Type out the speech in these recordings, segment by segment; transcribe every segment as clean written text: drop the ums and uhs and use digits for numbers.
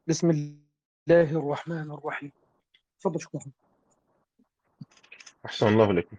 بسم الله الرحمن الرحيم. تفضل شكرا. أحسن الله إليكم.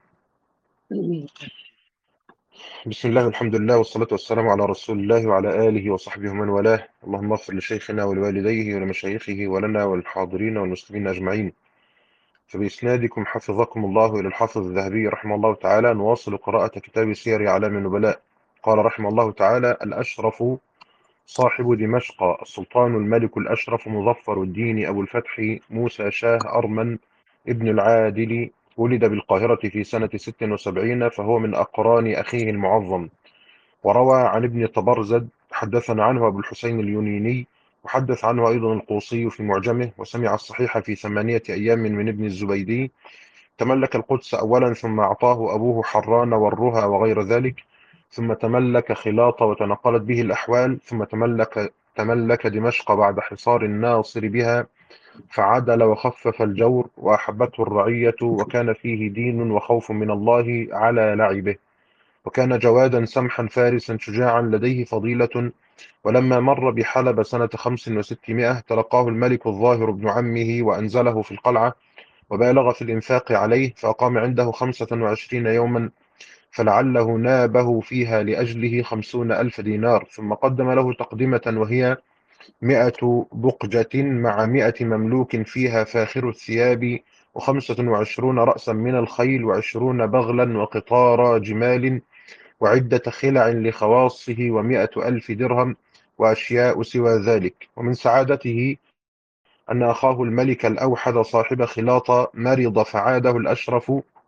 بسم الله والحمد لله والصلاة والسلام على رسول الله وعلى آله وصحبه ومن والاه. اللهم اغفر لشيخنا ولوالديه ولمشايخه ولنا والحاضرين والمسلمين أجمعين. فبإسنادكم حفظكم الله إلى الحافظ الذهبي رحمه الله تعالى نواصل قراءة كتاب سير أعلام النبلاء. قال رحمه الله تعالى: الأشرف صاحب دمشق السلطان الملك الأشرف مظفر الدين أبو الفتح موسى شاه أرمن ابن العادل، ولد بالقاهرة في سنة 76، فهو من أقران أخيه المعظم. وروى عن ابن طبرزد، حدثنا عنه أبو الحسين اليونيني، وحدث عنه أيضا القوصي في معجمه، وسمع الصحيح في 8 أيام من ابن الزبيدي. تملك القدس أولا، ثم أعطاه أبوه حران والرها وغير ذلك، ثم تملك خلاط وتنقلت به الأحوال، ثم تملك دمشق بعد حصار الناصر بها، فعدل وخفف الجور وأحبته الرعية، وكان فيه دين وخوف من الله على لعبه، وكان جوادا سمحا فارسا شجاعا لديه فضيلة. ولما مر بحلب سنة 5 و600 تلقاه الملك الظاهر ابن عمه وأنزله في القلعة، وبالغ في الإنفاق عليه، فأقام عنده 25 يوما، فلعله نابه فيها لأجله 50,000 دينار، ثم قدم له تقدمة، وهي 100 بقجة مع 100 مملوك فيها فاخر الثياب، و25 رأسا من الخيل، و20 بغلا وقطار جمال، وعدة خلع لخواصه، و100,000 درهم، وأشياء سوى ذلك. ومن سعادته أن أخاه الملك الأوحد صاحب خلاط مرض، فعاده الأشرف،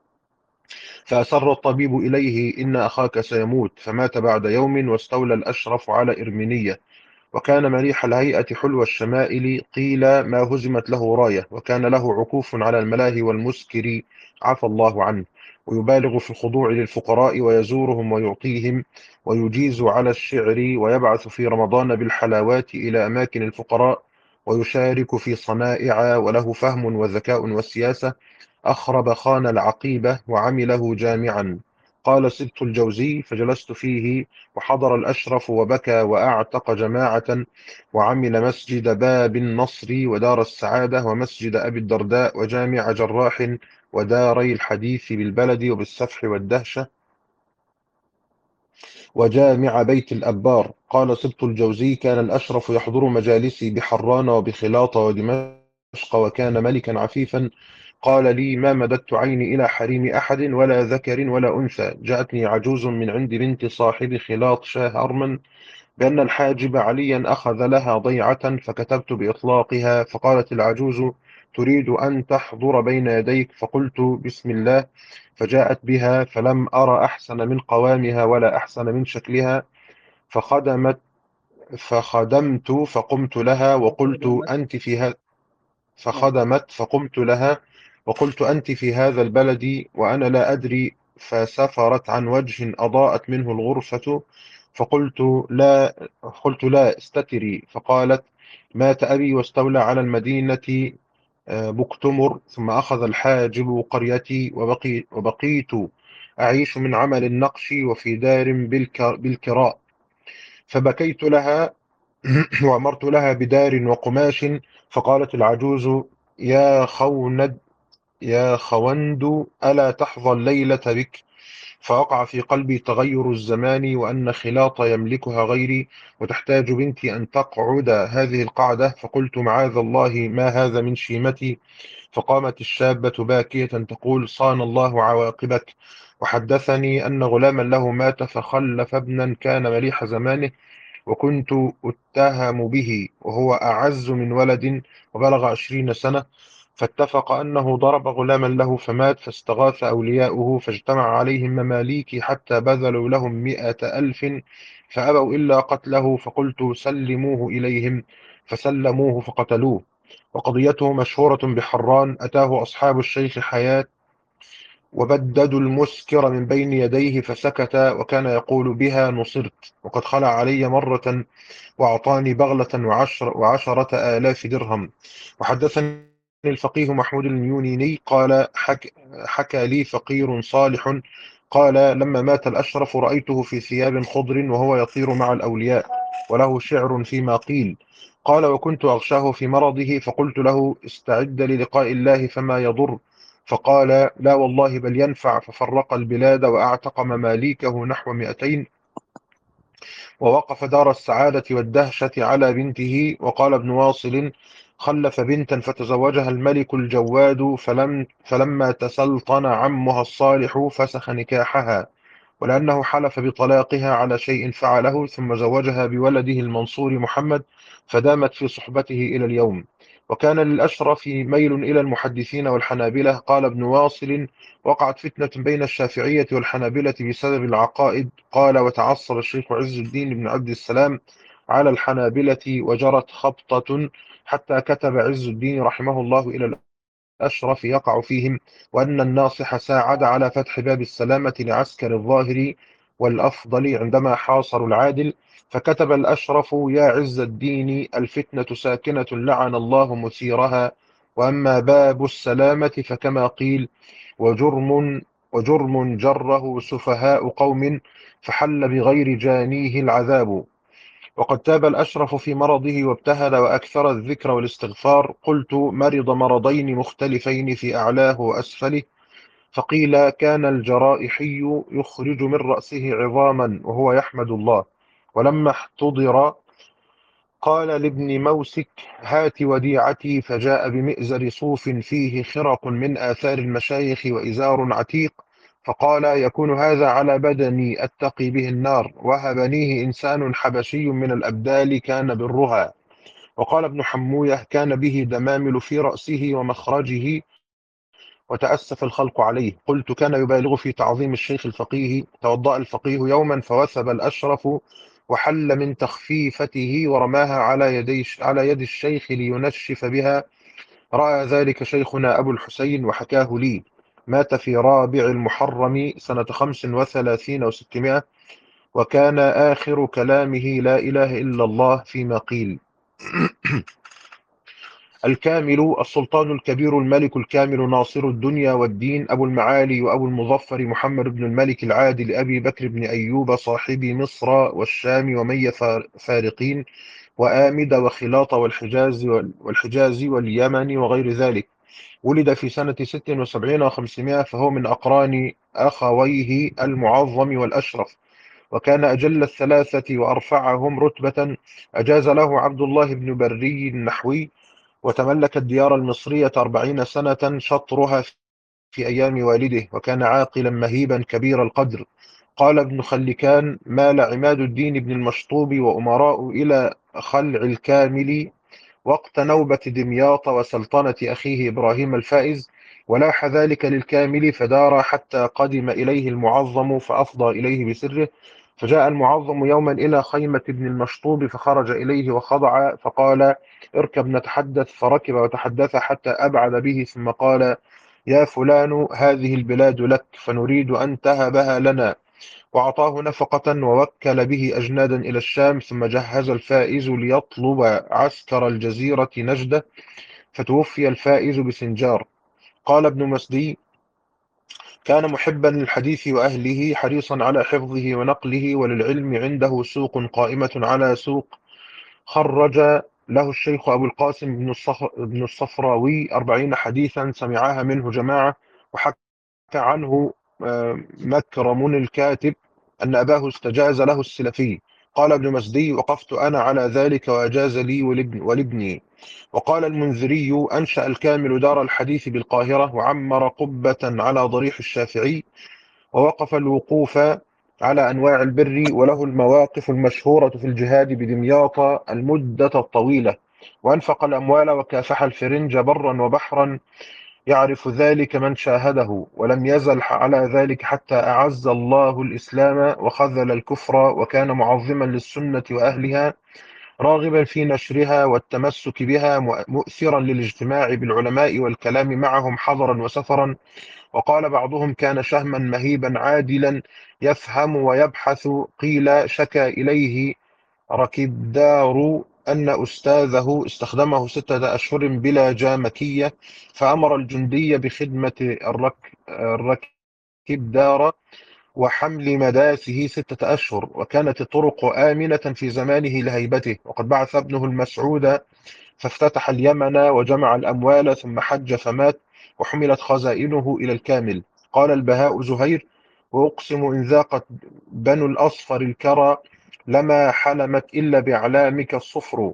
فأسر الطبيب إليه: إن أخاك سيموت. فمات بعد يوم، واستولى الأشرف على إرمينية، وكان مليح الهيئة حلو الشمائل، قيل ما هزمت له راية، وكان له عكوف على الملاهي والمسكر، عفى الله عنه، ويبالغ في الخضوع للفقراء ويزورهم ويعطيهم، ويجيز على الشعر، ويبعث في رمضان بالحلاوات إلى أماكن الفقراء، ويشارك في صنائع، وله فهم وذكاء والسياسة. أخرب خان العقيبة وعمله جامعا. قال سبط الجوزي: فجلست فيه، وحضر الأشرف وبكى، وأعتق جماعة، وعمل مسجد باب النصر ودار السعادة ومسجد أبي الدرداء وجامع جراح وداري الحديث بالبلد وبالسفح والدهشة وجامع بيت الأبار. قال سبط الجوزي: كان الأشرف يحضر مجالسي بحران وبخلاط ودمشق، وكان ملكا عفيفا. قال لي: ما مددت عيني إلى حريم أحد ولا ذكر ولا أنثى. جاءتني عجوز من عند بنت صاحب خلاط شاه أرمن بأن الحاجب عليا أخذ لها ضيعة، فكتبت بإطلاقها. فقالت العجوز: تريد أن تحضر بين يديك؟ فقلت: بسم الله. فجاءت بها، فلم أر أحسن من قوامها ولا أحسن من شكلها. فخدمت فخدمت فقمت لها وقلت: أنت في هذا فخدمت فقمت لها وقلت: أنت في هذا البلد وأنا لا أدري. فسفرت عن وجه أضاءت منه الغرفة. فقلت لا استتري. فقالت: مات أبي واستولى على المدينة بكتمر، ثم أخذ الحاجب قريتي، وبقيت أعيش من عمل النقش وفي دار بالكراء. فبكيت لها وأمرت لها بدار وقماش. فقالت العجوز: يا خوند يا خوند، ألا تحظى الليلة بك؟ فوقع في قلبي تغير الزمان، وأن خلاط يملكها غيري، وتحتاج بنتي أن تقعد هذه القعدة. فقلت: معاذ الله، ما هذا من شيمتي؟ فقامت الشابة باكية تقول: صان الله عواقبك. وحدثني أن غلاما له مات، فخلف ابنا كان مليح زمانه، وكنت أتهم به، وهو أعز من ولد، وبلغ 20 سنة. فاتفق أنه ضرب غلاما له فمات، فاستغاث أولياؤه، فاجتمع عليهم مماليكي حتى بذلوا لهم 100,000، فأبوا إلا قتله. فقلت: سلموه إليهم. فسلموه فقتلوه. وقضيته مشهورة بحران. أتاه أصحاب الشيخ حياة، وبددوا المسكر من بين يديه فسكت، وكان يقول: بها نصرت. وقد خلع علي مرة وأعطاني بغلة وعشرة آلاف درهم. وحدثني الفقيه محمود اليونيني قال: حكى لي فقير صالح قال: لما مات الأشرف رأيته في ثياب خضر وهو يطير مع الأولياء، وله شعر فيما قيل. قال: وكنت أغشاه في مرضه، فقلت له: استعد للقاء الله فما يضر. فقال: لا والله بل ينفع. ففرق البلاد وأعتق مماليكه نحو 200، ووقف دار السعادة والدهشة على بنته. وقال ابن واصل: خلف بنتا فتزوجها الملك الجواد، فلما تسلطن عمها الصالح فسخ نكاحها، ولأنه حلف بطلاقها على شيء فعله، ثم زوجها بولده المنصور محمد، فدامت في صحبته إلى اليوم. وكان للأشرف ميل إلى المحدثين والحنابلة. قال ابن واصل: وقعت فتنة بين الشافعية والحنابلة بسبب العقائد. قال: وتعصب الشيخ عز الدين بن عبد السلام على الحنابلة، وجرت خبطة حتى كتب عز الدين رحمه الله إلى الأشرف يقع فيهم، وأن الناصح ساعد على فتح باب السلامة لعسكر الظاهر والأفضل عندما حاصروا العادل. فكتب الأشرف: يا عز الدين، الفتنة ساكنة لعن الله مثيرها، وأما باب السلامة فكما قيل: وجرم جره سفهاء قوم، فحل بغير جانيه العذاب. وقد تاب الأشرف في مرضه وابتهل وأكثر الذكر والاستغفار. قلت: مرض مرضين مختلفين في أعلاه وأسفله. فقيل: كان الجرائحي يخرج من رأسه عظاما وهو يحمد الله. ولما احتضر قال لابن موسك: هات وديعتي. فجاء بمئزر صوف فيه خرق من آثار المشايخ وإزار عتيق، فقال: يكون هذا على بدني أتقي به النار. وهبنيه إنسان حبشي من الأبدال كان بالرها. وقال ابن حموية: كان به دمامل في رأسه ومخرجه، وتأسف الخلق عليه. قلت: كان يبالغ في تعظيم الشيخ الفقيه. توضأ الفقيه يوما فوثب الأشرف، وحل من تخفيفته ورماها على يد الشيخ لينشف بها. رأى ذلك شيخنا أبو الحسين وحكاه لي. مات في رابع المحرم سنة 35 و600، وكان آخر كلامه: لا إله إلا الله، فيما قيل. الكامل السلطان الكبير الملك الكامل ناصر الدنيا والدين أبو المعالي وأبو المظفر محمد بن الملك العادل أبي بكر بن أيوب صاحب مصر والشام ومي فارقين وآمد وخلاط والحجاز واليمن وغير ذلك. ولد في سنة 76 و500، فهو من أقران أخويه المعظم والأشرف، وكان أجل الثلاثة وأرفعهم رتبة. أجاز له عبد الله بن بري النحوي، وتملك الديار المصرية 40 سنة، شطرها في أيام والده، وكان عاقلا مهيبا كبير القدر. قال ابن خلكان: مال عماد الدين بن المشطوب وأمراء إلى خلع الكامل وقت نوبة دمياط وسلطنة أخيه إبراهيم الفائز، ولاح ذلك للكامل فدار حتى قدم إليه المعظم فأفضى إليه بسره. فجاء المعظم يوما إلى خيمة ابن المشطوب، فخرج إليه وخضع، فقال: اركب نتحدث. فركب وتحدث حتى أبعد به، ثم قال: يا فلان، هذه البلاد لك، فنريد أن تهبها لنا. وأعطاه نفقة، ووكل به أجنادا إلى الشام. ثم جهز الفائز ليطلب عسكر الجزيرة نجدة، فتوفي الفائز بسنجار. قال ابن مسدي: كان محبا للحديث وأهله، حريصا على حفظه ونقله، وللعلم عنده سوق قائمة على سوق. خرج له الشيخ أبو القاسم بن الصفراوي 40 حديثا سمعها منه جماعة. وحكى عنه مكرم الكاتب أن أباه استجاز له السلفي. قال ابن مسدي: وقفت أنا على ذلك وأجاز لي ولابني. وقال المنذري: أنشأ الكامل دار الحديث بالقاهرة، وعمر قبة على ضريح الشافعي، ووقف الوقوف على أنواع البر، وله المواقف المشهورة في الجهاد بدمياط المدة الطويلة، وأنفق الأموال وكافح الفرنج برا وبحرا. يعرف ذلك من شاهده، ولم يزل على ذلك حتى أعز الله الإسلام وخذل الكفر، وكان معظما للسنة وأهلها، راغبا في نشرها والتمسك بها، مؤثرا للاجتماع بالعلماء والكلام معهم حضرا وسفرا. وقال بعضهم: كان شهما مهيبا عادلا يفهم ويبحث. قيل: شكى إليه ركبدار أن أستاذه استخدمه 6 أشهر بلا جامكية، فأمر الجندي بخدمة الركبدار، وحمل مداسه 6 أشهر، وكانت الطرق آمنة في زمانه لهيبته. وقد بعث ابنه المسعود فافتتح اليمن وجمع الأموال، ثم حج فمات، وحملت خزائنه إلى الكامل. قال البهاء زهير: وأقسم إن ذاقت بنو الأصفر الكرى لما حلمت إلا بأعلامك الصفر.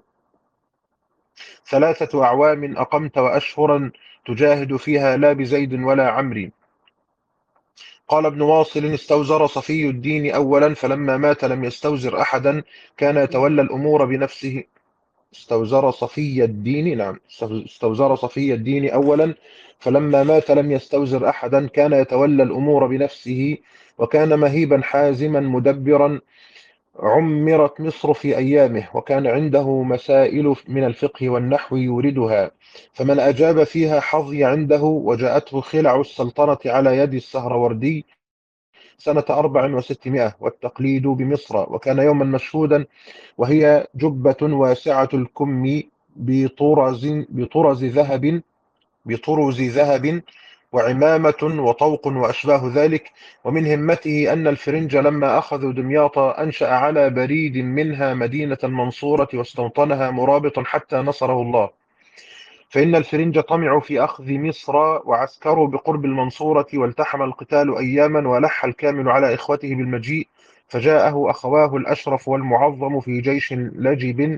3 أعوام أقمت وأشهرا تجاهد فيها لا بزيد ولا عمرو. قال ابن واصل: استوزر صفي الدين أولا، فلما مات لم يستوزر أحدا، كان يتولى الأمور بنفسه. استوزر صفي الدين، نعم، استوزر صفي الدين أولا، فلما مات لم يستوزر أحدا، كان يتولى الأمور بنفسه، وكان مهيبا حازما مدبرا. عمرت مصر في أيامه، وكان عنده مسائل من الفقه والنحو يوردها، فمن أجاب فيها حظي عنده، وجاءته خلع السلطنة على يد السهروردي سنة 400، والتقليد بمصر. وكان يوما مشهودا، وهي جبة واسعة الكم بطرز ذهب وعمامة وطوق وأشباه ذلك. ومن همته أن الفرنج لما أخذوا دمياط أنشأ على بريد منها مدينة المنصورة، واستوطنها مرابطا حتى نصره الله. فإن الفرنج طمعوا في أخذ مصر، وعسكروا بقرب المنصورة، والتحم القتال أياما، ولح الكامل على إخوته بالمجيء، فجاءه أخواه الأشرف والمعظم في جيش لجب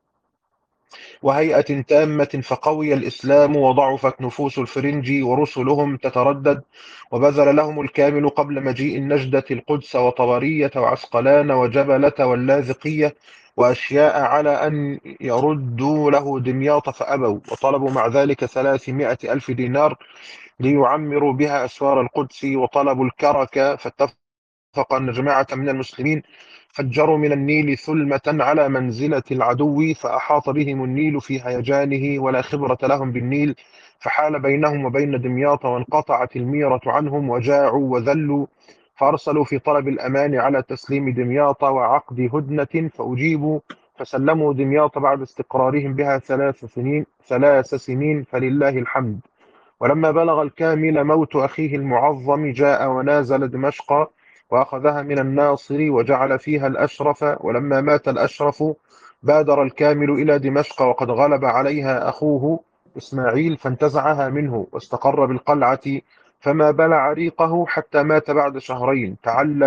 وهيئة تامة، فقوي الإسلام، وضعفت نفوس الفرنج ورسلهم تتردد، وبذل لهم الكامل قبل مجيء النجدة القدس وطبرية وعسقلان وجبلة واللاذقية وأشياء، على أن يردوا له دمياط فأبوا، وطلبوا مع ذلك 300,000 دينار ليعمروا بها أسوار القدس، وطلبوا الكرك، فاتفق أن جماعة من المسلمين فجروا من النيل ثلمة على منزلة العدو، فأحاط بهم النيل في هيجانه، ولا خبرة لهم بالنيل، فحال بينهم وبين دمياط، وانقطعت الميرة عنهم، وجاعوا وذلوا، فأرسلوا في طلب الأمان على تسليم دمياط وعقد هدنة، فأجيبوا، فسلموا دمياط بعد استقرارهم بها 3 سنين، فلله الحمد. ولما بلغ الكامل موت أخيه المعظم، جاء ونازل دمشق، وأخذها من الناصر، وجعل فيها الأشرف. ولما مات الأشرف بادر الكامل إلى دمشق، وقد غلب عليها أخوه إسماعيل، فانتزعها منه، واستقر بالقلعة، فما بلع ريقه حتى مات بعد شهرين.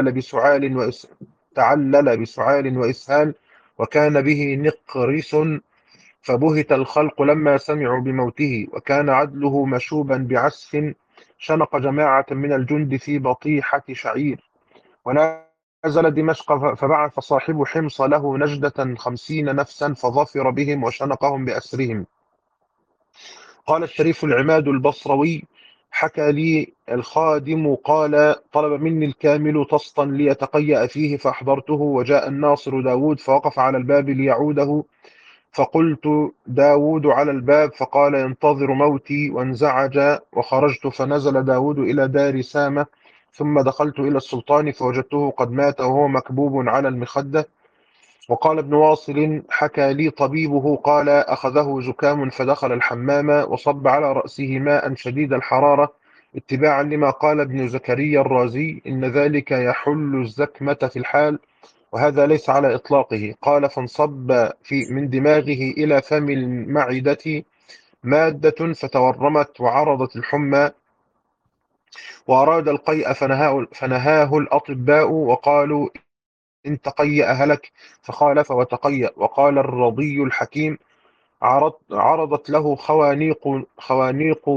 تعلل بسعال وإسهال، وكان به نقرس، فبهت الخلق لما سمعوا بموته، وكان عدله مشوبا بعسف. شنق جماعة من الجند في بطيحة شعير، ونزل دمشق، فبعث صاحب حمص له نجدة 50 نفسا، فظفر بهم وشنقهم بأسرهم. قال الشريف العماد البصروي: حكى لي الخادم قال: طلب مني الكامل طسطا ليتقيأ فيه، فأحضرته، وجاء الناصر داود فوقف على الباب ليعوده، فقلت: داود على الباب، فقال: ينتظر موتي، وانزعج، وخرجت، فنزل داود إلى دار سامة، ثم دخلت إلى السلطان، فوجدته قد مات وهو مكبوب على المخدة. وقال ابن واصل: حكى لي طبيبه قال: أخذه زكام، فدخل الحمام، وصب على رأسه ماء شديد الحرارة، اتباعا لما قال ابن زكريا الرازي: إن ذلك يحل الزكمة في الحال، وهذا ليس على إطلاقه. قال: فانصب من دماغه إلى فم المعدة مادة، فتورمت وعرضت الحمى، وأراد القيء، فنهاه الأطباء، وقالوا: إن تقيأ هلك، فخالف وتقيأ. وقال الرضي الحكيم: عرضت له خوانيق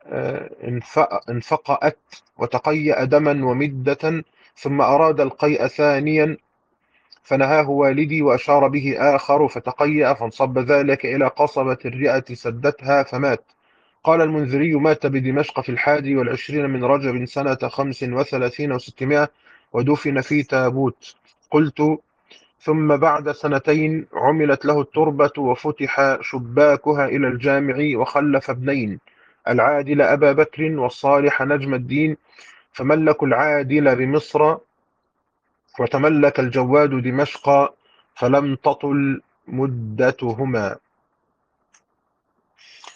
انفقأت، وتقيأ دما ومدة، ثم أراد القيء ثانيا، فنهاه والدي، وأشار به آخر، فتقيأ، فانصب ذلك إلى قصبة الرئة سدتها، فمات. قال المنذري: مات بدمشق في 21 من رجب سنة 35 و600، ودفن في تابوت. قلت: ثم بعد 2 عملت له التربة، وفتح شباكها إلى الجامع، وخلف ابنين: العادل أبا بكر، والصالح نجم الدين، فملكوا العادل بمصر، وتملك الجواد دمشق، فلم تطل مدتهما.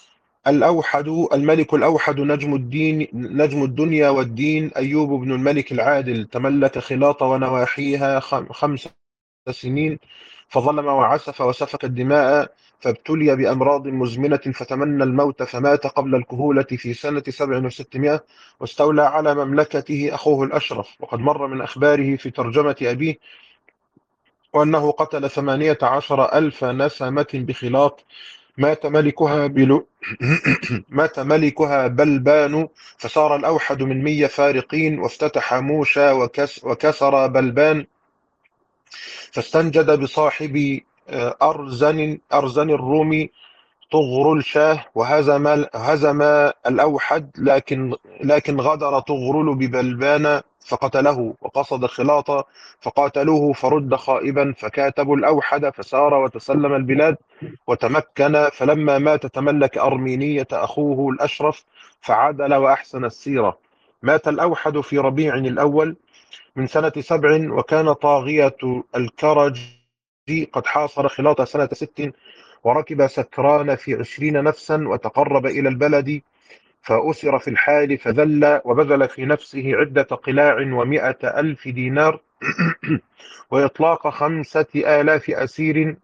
الأوحد الملك الأوحد نجم الدنيا والدين أيوب بن الملك العادل، تملك خلاط ونواحيها 5 سنين، فظلم وعسف وسفك الدماء، فابتلي بأمراض مزمنة فتمنى الموت فمات قبل الكهولة في سنة 7 و600، واستولى على مملكته أخوه الأشرف. وقد مر من أخباره في ترجمة أبيه وأنه قتل 18,000 نسمة بخلاط. مات ملكها مات ملكها بلبان، فصار الأوحد من 100 فارقين، وافتتح موشى وكسر بلبان، فاستنجد بصاحب أرزن الرومي طغرل شاه، هزم الأوحد، لكن غدر طغرل ببلبان فقتله، وقصد خلاط فقاتلوه فرد خائبا، فكاتبوا الأوحد فسار وتسلم البلاد وتمكن. فلما مات تملك أرمينية أخوه الأشرف، فعدل وأحسن السيرة. مات الأوحد في ربيع الأول من سنة 7، وكان طاغية الكرج قد حاصر خلاط سنة 6، وركب سكران في 20 نفسا، وتقرب إلى البلد فأسر في الحال، فذل وبذل في نفسه عدة قلاع 100,000 دينار وإطلاق 5,000 أسير،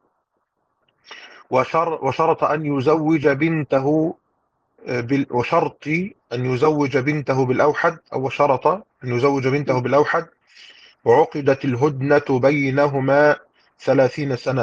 وشرط أن يزوج بنته بالأوحد، أو شرط أن يزوج بنته بالأوحد، وعقدت الهدنة بينهما 30 سنة.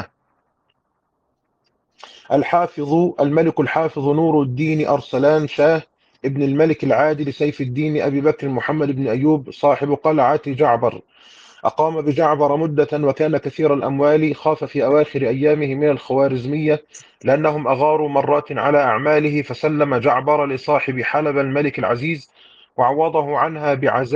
الملك الحافظ نور الدين أرسلان شاه ابن الملك العادل سيف الدين أبي بكر محمد بن أيوب صاحب قلعة جعبر، أقام بجعبر مدة، وكان كثير الأموال. خاف في أواخر أيامه من الخوارزمية لأنهم أغاروا مرات على أعماله، فسلم جعبر لصاحب حلب الملك العزيز، وعوضه عنها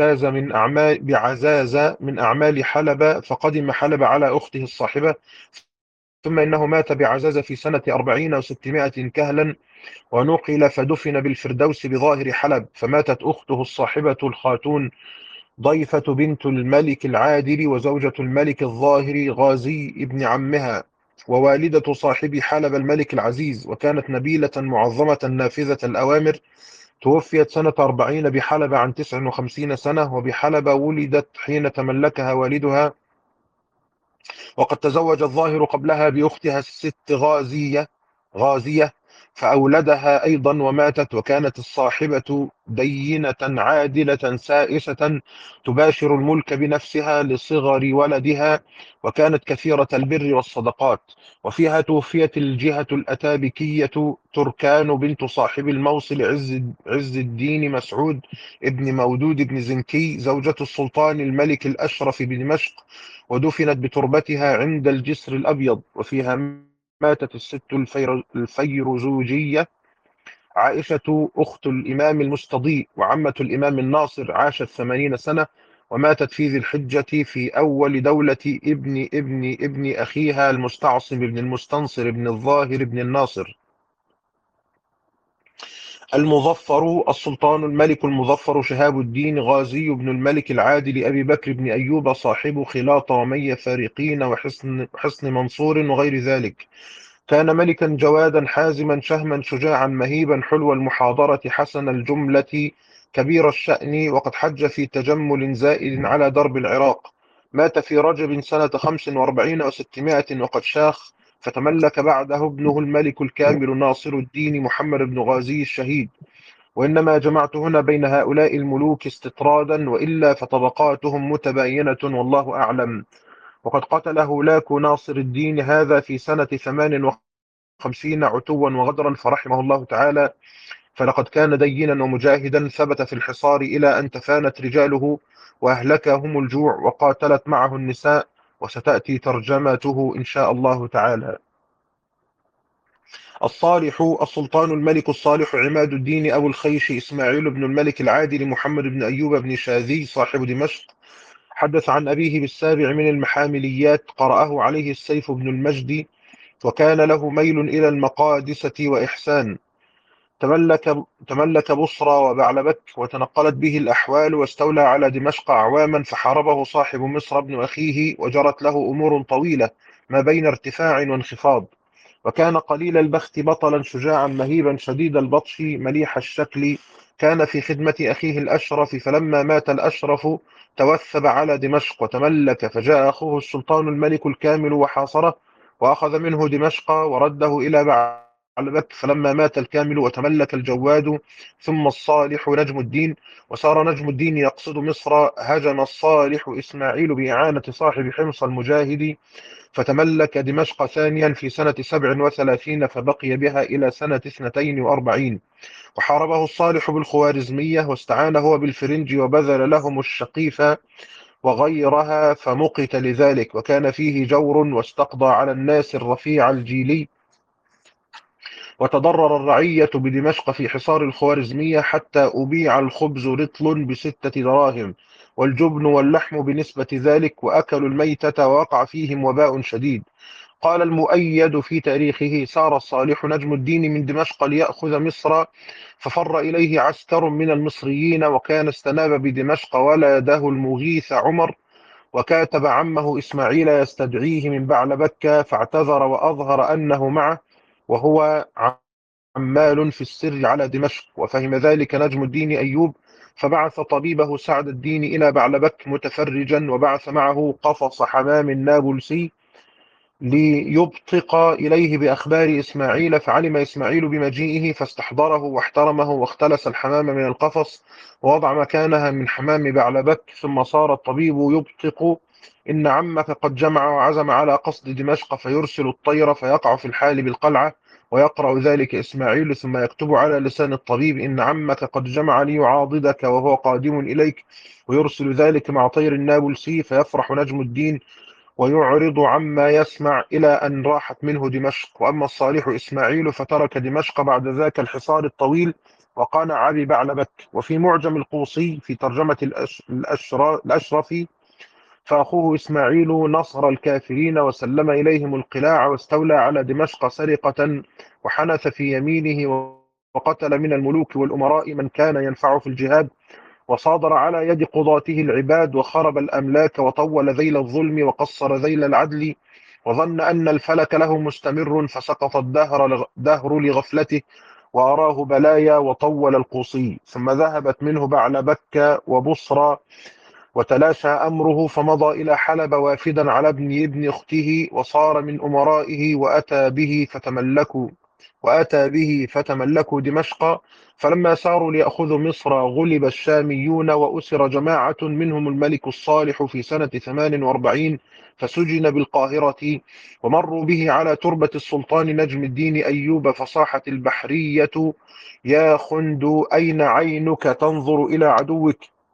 بعزازة من أعمال حلب، فقدم حلب على أخته الصاحبة. ثم إنه مات بعزازة في سنة 40 و600 كهلا، ونقل فدفن بالفردوس بظاهر حلب. فماتت أخته الصاحبة الخاتون ضيفة بنت الملك العادل، وزوجة الملك الظاهر غازي ابن عمها، ووالدة صاحب حلب الملك العزيز، وكانت نبيلة معظمة نافذة الأوامر. توفيت سنة 40 بحلب عن 59 سنة، وبحلب ولدت حين تملكها والدها. وقد تزوج الظاهر قبلها بأختها الست غازية، فأولدها أيضا وماتت. وكانت الصاحبة دينة عادلة سائسة، تباشر الملك بنفسها لصغر ولدها، وكانت كثيرة البر والصدقات. وفيها توفيت الجهة الأتابكية تركان بنت صاحب الموصل عز الدين مسعود ابن مودود بن زنكي، زوجة السلطان الملك الأشرف بدمشق، ودفنت بتربتها عند الجسر الأبيض. وفيها ماتت الست الفيروزوجية عائشة أخت الإمام المستضيء وعمة الإمام الناصر، عاشت 80 سنة، وماتت في ذي الحجة في أول دولة ابن أخيها المستعصم بن المستنصر بن الظاهر بن الناصر. المظفر السلطان الملك المظفر شهاب الدين غازي بن الملك العادل أبي بكر بن أيوب، صاحب خلاط ومية فارقين وحصن منصور وغير ذلك. كان ملكا جوادا حازما شهما شجاعا مهيبا حلو المحاضرة حسن الجملة كبير الشأن، وقد حج في تجمل زائد على درب العراق. مات في رجب سنة 45 و600 وقد شاخ، فتملك بعده ابنه الملك الكامل ناصر الدين محمد بن غازي الشهيد. وإنما جمعت هنا بين هؤلاء الملوك استطرادا، وإلا فطبقاتهم متباينة والله أعلم. وقد قتل هولاك ناصر الدين هذا في سنة 58 عتوا وغدرا، فرحمه الله تعالى، فلقد كان دينا ومجاهدا، ثبت في الحصار إلى أن تفانت رجاله وأهلكهم الجوع، وقاتلت معه النساء، وستأتي ترجمته إن شاء الله تعالى. الصالح السلطان الملك الصالح عماد الدين أبو الخيش إسماعيل بن الملك العادل محمد بن أيوب بن شاذي صاحب دمشق، حدث عن أبيه بالسابع من المحامليات، قرأه عليه السيف بن المجد، وكان له ميل إلى المقادسة وإحسان. تملك بصرى وبعلبك، وتنقلت به الأحوال، واستولى على دمشق أعواما، فحاربه صاحب مصر ابن أخيه، وجرت له أمور طويلة ما بين ارتفاع وانخفاض. وكان قليل البخت بطلا شجاعا مهيبا شديد البطش مليح الشكل، كان في خدمة أخيه الأشرف، فلما مات الأشرف توثب على دمشق وتملك، فجاء أخوه السلطان الملك الكامل وحاصره وأخذ منه دمشق ورده إلى بعلبك، فلما مات الكامل وتملك الجواد ثم الصالح نجم الدين، وسار نجم الدين يقصد مصر، هجم الصالح إسماعيل بإعانة صاحب حمص المجاهد، فتملك دمشق ثانيا في سنة 37، فبقي بها إلى سنة 42، وحاربه الصالح بالخوارزمية، واستعان هو بالفرنج وبذل لهم الشقيف وغيرها، فمقت لذلك، وكان فيه جور، واستقضى على الناس الرفيع الجيلي، وتضرر الرعية بدمشق في حصار الخوارزمية، حتى أبيع الخبز رطل ب6 دراهم، والجبن واللحم بنسبة ذلك، وأكلوا الميتة، ووقع فيهم وباء شديد. قال المؤيد في تاريخه: سار الصالح نجم الدين من دمشق ليأخذ مصر، ففر إليه عسكر من المصريين، وكان استناب بدمشق ولده المغيث عمر، وكاتب عمه إسماعيل يستدعيه من بعلبكة، فاعتذر وأظهر أنه معه، وهو عمال في السر على دمشق، وفهم ذلك نجم الدين أيوب، فبعث طبيبه سعد الدين إلى بعلبك متفرجا، وبعث معه قفص حمام نابلسي ليبطق إليه بأخبار إسماعيل، فعلم إسماعيل بمجيئه فاستحضره واحترمه، واختلس الحمام من القفص ووضع مكانها من حمام بعلبك، ثم صار الطبيب يبطق: إن عمك قد جمع وعزم على قصد دمشق، فيرسل الطير فيقع في الحال بالقلعة، ويقرأ ذلك إسماعيل، ثم يكتب على لسان الطبيب: إن عمك قد جمع ليعاضدك وهو قادم إليك، ويرسل ذلك مع طير النابلسي، فيفرح نجم الدين ويعرض عما يسمع، إلى أن راحت منه دمشق. وأما الصالح إسماعيل فترك دمشق بعد ذاك الحصار الطويل، وقنع ببعلبك. وفي معجم القوصي في ترجمة الأشرف: فأخوه إسماعيل نصر الكافرين، وسلم إليهم القلاع، واستولى على دمشق سرقة، وحنث في يمينه، وقتل من الملوك والأمراء من كان ينفع في الجهاد، وصادر على يد قضاته العباد، وخرب الأملاك، وطول ذيل الظلم، وقصر ذيل العدل، وظن أن الفلك له مستمر، فسقط دهر لغفلته، وأراه بلايا، وطول القوصي. ثم ذهبت منه بعلبك وبصرى، وتلاشى أمره، فمضى إلى حلب وافدا على ابن أخته، وصار من أمرائه، وأتى به فتملكوا دمشق. فلما ساروا ليأخذوا مصر غلب الشاميون، وأسر جماعة منهم الملك الصالح في سنة 48، فسجن بالقاهرة، ومروا به على تربة السلطان نجم الدين أيوب، فصاحت البحرية: يا خند أين عينك تنظر إلى عدوك؟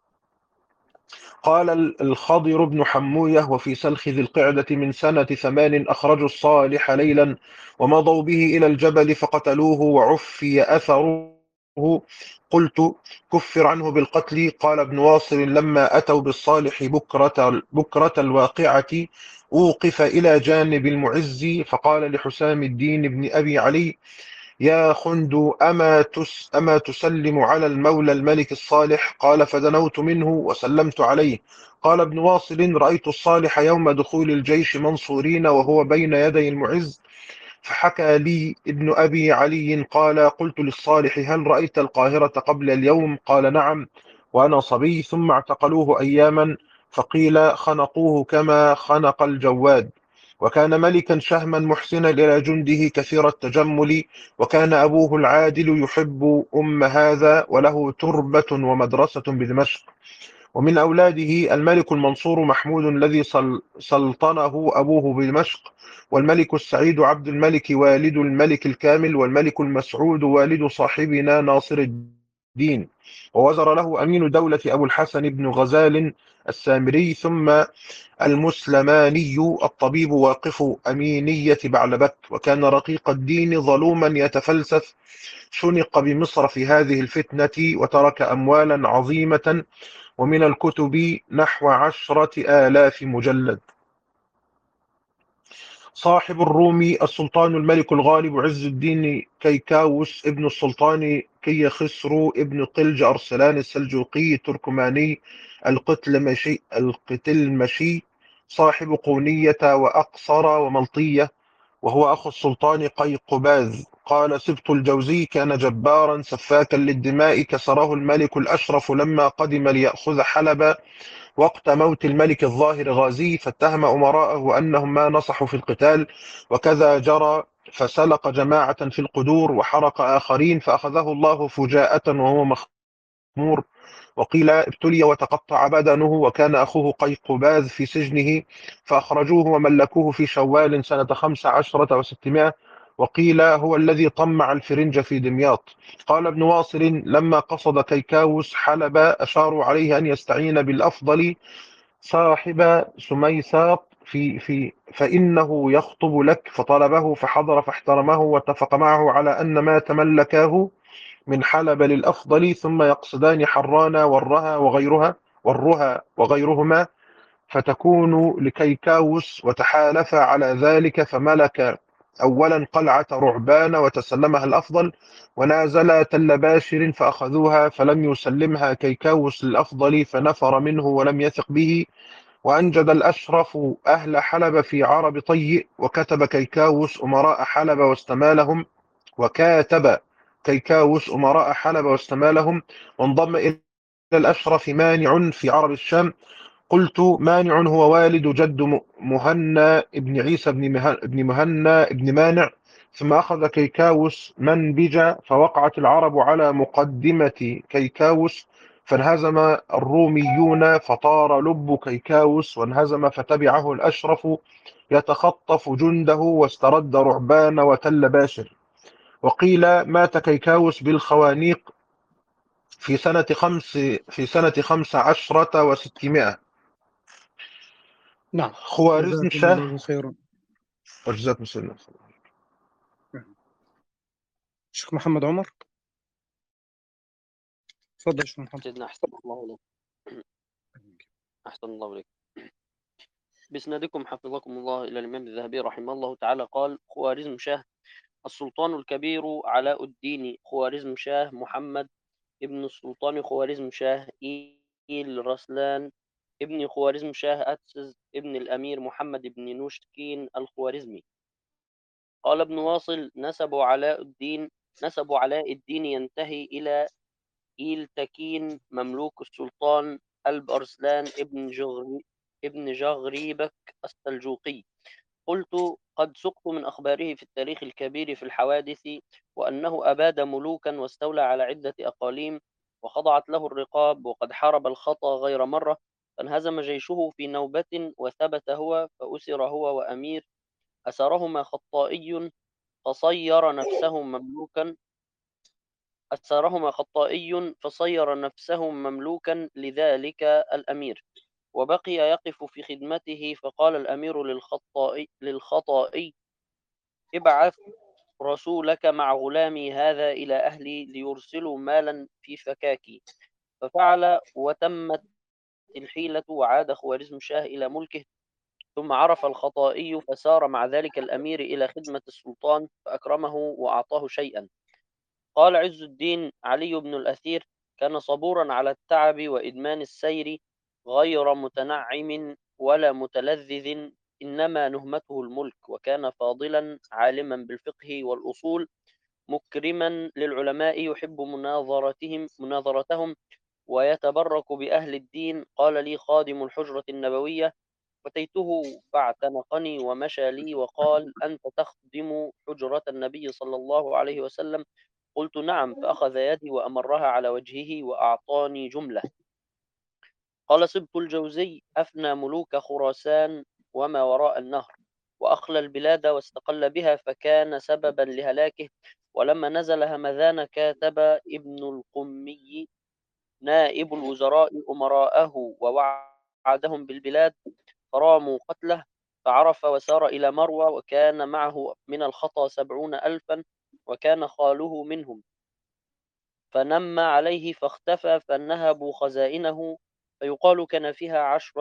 قال الخضر بن حموية: وفي سلخ ذي القعدة من سنة 8 أخرجوا الصالح ليلا، ومضوا به إلى الجبل فقتلوه، وعفي أثره. قلت: كفر عنه بالقتل. قال ابن واصل: لما أتوا بالصالح بكرة الواقعة، أوقف إلى جانب المعز، فقال لحسام الدين بن أبي علي: يا خند، أما تسلم على المولى الملك الصالح؟ قال: فدنوت منه وسلمت عليه. قال ابن واصل: رأيت الصالح يوم دخول الجيش منصورين، وهو بين يدي المعز، فحكى لي ابن أبي علي قال: قلت للصالح: هل رأيت القاهرة قبل اليوم؟ قال: نعم، وأنا صبي. ثم اعتقلوه أياما، فقيل خنقوه كما خنق الجواد. وكان ملكا شهما محسنا إلى جنده كثير التجمل، وكان أبوه العادل يحب هذا، وله تربة ومدرسة بدمشق. ومن أولاده الملك المنصور محمود الذي سلطنه أبوه بدمشق، والملك السعيد عبد الملك والد الملك الكامل، والملك المسعود والد صاحبنا ناصر الدين. ووزر له أمين دولة أبو الحسن بن غزال السامري، ثم المسلماني الطبيب واقف أمينية بعلبك. وكان رقيق الدين ظلوما يتفلسف، شنق بمصر في هذه الفتنة، وترك أموالا عظيمة، ومن الكتب نحو 10,000 مجلد. صاحب الرومي السلطان الملك الغالب عز الدين كيكاوس ابن السلطان كيخسرو ابن قلج أرسلان السلجوقي التركماني القتلمشي، صاحب قونية وأقصر وملطية، وهو أخو السلطان قيقباز. قال سبط الجوزي كان جبارا سفاكا للدماء، كسره الملك الأشرف لما قدم ليأخذ حلب وقت موت الملك الظاهر غازي، فاتهم أمراءه أنهم ما نصحوا في القتال، وكذا جرى، فسلق جماعة في القدور وحرق آخرين، فأخذه الله فجاءة وهو مخمور. وقيل ابتلي وتقطع بدنه، وكان أخوه قيقباز في سجنه، فأخرجوه وملكوه في شوال سنة 15 و600. وقيل هو الذي طمع الفرنج في دمياط. قال ابن واصل لما قصد كيكاوس حلب أشاروا عليه أن يستعين بالأفضل صاحب سميساط فإنه يخطب لك، فطلبه فحضر فاحترمه واتفق معه على أن ما تملكاه من حلب للأفضل، ثم يقصدان حران والرها وغيرهما، فتكون لكيكاوس، وتحالف على ذلك، فملك أولا قلعة رعبان وتسلمها الأفضل، ونازل تل باشر فأخذوها، فلم يسلمها كيكاوس للأفضل، فنفر منه ولم يثق به. وأنجد الأشرف أهل حلب في عرب طيء، وكاتب كيكاوس أمراء حلب واستمالهم، وانضم إلى الأشرف مانع في عرب الشام. قلت مانع هو والد جد مهنا ابن عيسى ابن مهنا ابن مانع. ثم أخذ كيكاوس منبج، فوقعت العرب على مقدمة كيكاوس، فانهزم الروميون، فطار لب كيكاوس وانهزم، فتبعه الأشرف يتخطف جنده، واسترد رعبان وتل باشر. وقيل مات كيكاوس بالخوانيق في سنة 15 و600. نعم. خوارزم جزاكم شاه. الله خيرا. وجزاكم الله. شيخ محمد عمر، تفضل يا شيخ محمد. سيدنا أحسن الله إليك. أحسن الله إليك. بإسنادكم حفظكم الله إلى الإمام الذهبي رحمه الله تعالى قال: خوارزم شاه السلطان الكبير علاء الدين خوارزم شاه محمد ابن السلطان خوارزم شاه إيل رسلان ابن خوارزم شاه أتسز ابن الأمير محمد بن نوشكين الخوارزمي. قال ابن واصل: نسب علاء الدين ينتهي إلى إيل تكين مملوك السلطان ألب أرسلان ابن جغريبك السلجوقي. قلت: قد سقت من أخباره في التاريخ الكبير في الحوادث، وأنه أباد ملوكا واستولى على عدة أقاليم وخضعت له الرقاب، وقد حارب الخطا غير مرة، فانهزم جيشه في نوبة وثبت هو، فأسر هو وأمير أسرهما خطائي فصير نفسه مملوكا لذلك الأمير، وبقي يقف في خدمته. فقال الأمير للخطائي: ابعث رسولك مع غلامي هذا إلى أهلي ليرسلوا مالا في فكاكي. ففعل وتمت الحيلة، وعاد خوارزم شاه إلى ملكه. ثم عرف الخطائي فسار مع ذلك الأمير إلى خدمة السلطان، فأكرمه وأعطاه شيئا. قال عز الدين علي بن الأثير: كان صبورا على التعب وإدمان السير، غير متنعم ولا متلذذ، إنما نهمته الملك. وكان فاضلا عالما بالفقه والأصول، مكرما للعلماء، يحب مناظرتهم ويتبرك بأهل الدين. قال لي خادم الحجرة النبوية: أتيته فاعتنقني ومشى لي وقال: أنت تخدم حجرة النبي صلى الله عليه وسلم؟ قلت: نعم. فأخذ يدي وأمرها على وجهه وأعطاني جملة. قال سبط الجوزي: أفنى ملوك خراسان وما وراء النهر، وأخلى البلاد واستقل بها، فكان سببا لهلاكه. ولما نزل همذان كاتب ابن القمي نائب الوزراء أمراءه ووعدهم بالبلاد، فراموا قتله، فعرف وسار إلى مروى، وكان معه من الخطا 70,000، وكان خاله منهم، فنم عليه فاختفى، فنهبوا خزائنه، فيقال كان فيها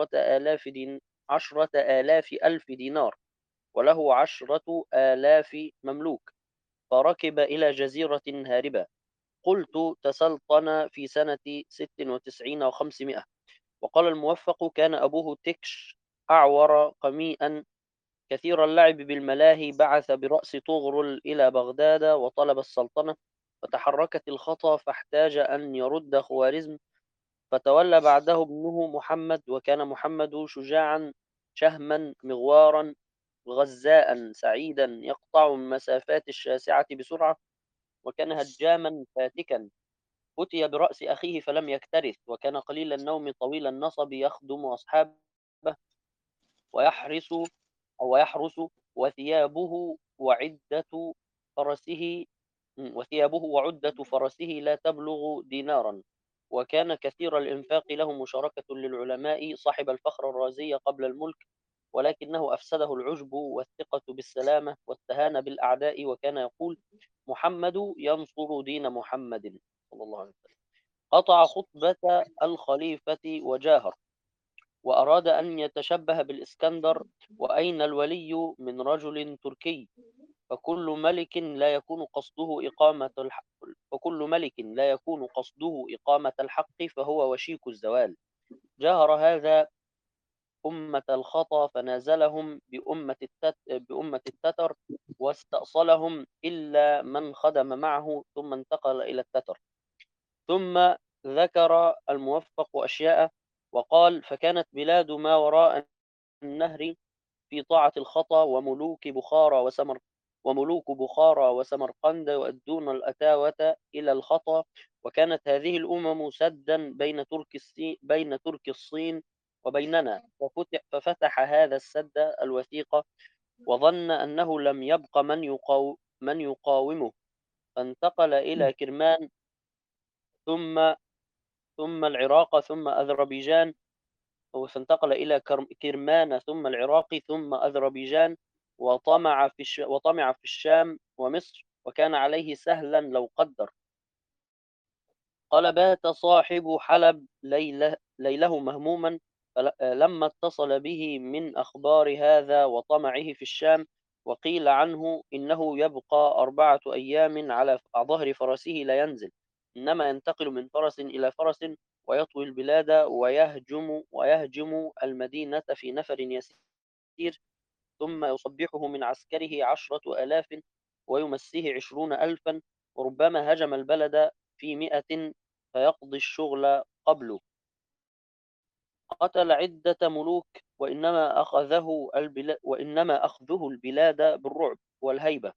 10,000 ألف دينار، وله 10,000 مملوك، فركب إلى جزيرة هاربة. قلت: تسلطن في سنة 96 و500. وقال الموفق: كان أبوه تكش أعور قميئا كثير اللعب بالملاهي بعث برأس طغرل إلى بغداد وطلب السلطنة، فتحركت الخطا فاحتاج أن يرد خوارزم، فتولى بعده ابنه محمد، وكان محمد شجاعا شهما مغوارا غزاء سعيدا يقطع المسافات الشاسعة بسرعة، وكان هجاما فاتكا. فتي برأس أخيه فلم يكترث، وكان قليل النوم طويل النصب يخدم أصحابه ويحرس ويحرس وثيابه وعدة فرسه وعدة فرسه لا تبلغ دينارا. وكان كثير الإنفاق له مشاركة للعلماء، صاحب الفخر الرازي قبل الملك، ولكنه أفسده العجب والثقة بالسلامة واستهان بالأعداء، وكان يقول: محمد ينصر دين محمد صلى الله عليه وسلم. قطع خطبة الخليفة وجاهر، وأراد أن يتشبه بالإسكندر. وأين الولي من رجل تركي؟ فكل ملك لا يكون قصده إقامة الحق فهو وشيك الزوال. جاهر هذا أمة الخطا فنازلهم بأمة التتر، واستأصلهم إلا من خدم معه، ثم انتقل إلى التتر. ثم ذكر الموفق أشياء وقال: فكانت بلاد ما وراء النهر في طاعة الخطا، وملوك بخارى وسمرقند يؤدون الأتاوة إلى الخطا، وكانت هذه الأمم سدا بين ترك الصين وبيننا، ففتح هذا السد الوثيق، وظن أنه لم يبق من يقاومه، فانتقل إلى كرمان، ثم العراق، ثم أذربيجان، فانتقل إلى كرمان ثم العراق ثم أذربيجان، وطمع في الشام ومصر، وكان عليه سهلا لو قدر. قال: بات صاحب حلب ليله مهموما، لما اتصل به من أخبار هذا وطمعه في الشام، وقيل عنه إنه يبقى 4 أيام على ظهر فرسه لا ينزل، إنما ينتقل من فرس إلى فرس، ويطوي البلاد ويهجم المدينة في نفر يسير، ثم يصبحه من عسكره 10,000 ويمسيه 20,000، وربما هجم البلد في 100 فيقضي الشغل قبله. قتل عدة ملوك، وإنما أخذه البلاد بالرعب والهيبة.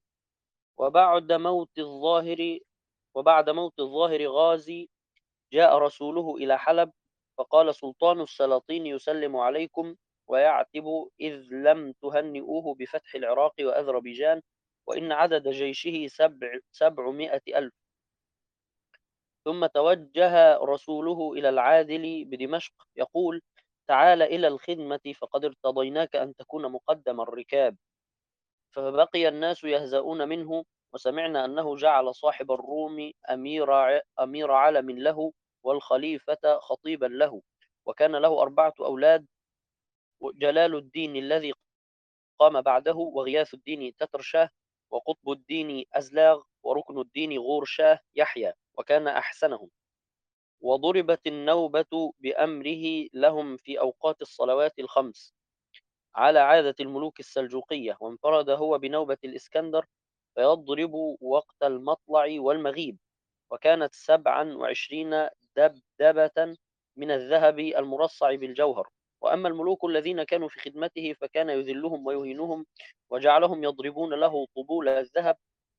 وبعد موت الظاهر غازي جاء رسوله إلى حلب، فقال: سلطان السلاطين يسلم عليكم ويعتب، إذ لم تهنئوه بفتح العراق وأذربيجان، وإن عدد جيشه 700,000. ثم توجه رسوله إلى العادل بدمشق يقول: تعال إلى الخدمة، فقد ارتضيناك أن تكون مقدم الركاب. فبقي الناس يهزؤون منه، وسمعنا أنه جعل صاحب الروم أمير علم له، والخليفة خطيبا له، وكان له 4 أولاد: جلال الدين الذي قام بعده، وغياث الدين تترشاه، وقطب الدين أزلاغ، وركن الدين غور شاه يحيى، وكان أحسنهم. وضربت النوبة بأمره لهم في أوقات الصلوات الخمس على عادة الملوك السلجوقية، وانفرد هو بنوبة الإسكندر، فيضرب وقت المطلع والمغيب، وكانت 27 دبدبة من الذهب المرصع بالجوهر. وأما الملوك الذين كانوا في خدمته فكان يذلهم ويهينهم، وجعلهم يضربون له طبول الذهب.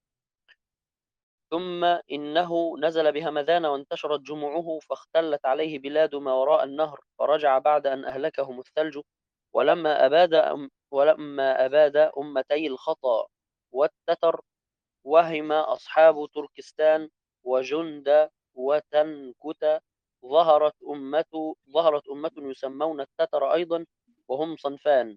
ثم إنه نزل بهمذان وانتشرت جموعه، فاختلت عليه بلاد ما وراء النهر، فرجع بعد أن أهلكهم الثلج. ولما أباد أمتي الخطا والتتر، وهم أصحاب تركستان وجند وتنكت، ظهرت أمة يسمون التتر أيضا، وهم صنفان،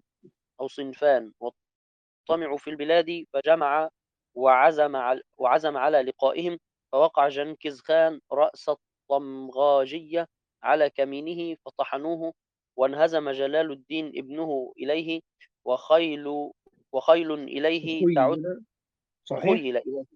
طمعوا في البلاد، فجمع وعزم على لقائهم، فوقع جنكيز خان رأس الطمغاجية على كمينه فطحنوه، وانهزم جلال الدين ابنه إليه، وخيل إليه تعد خيل. صحيح. وخيل إليه.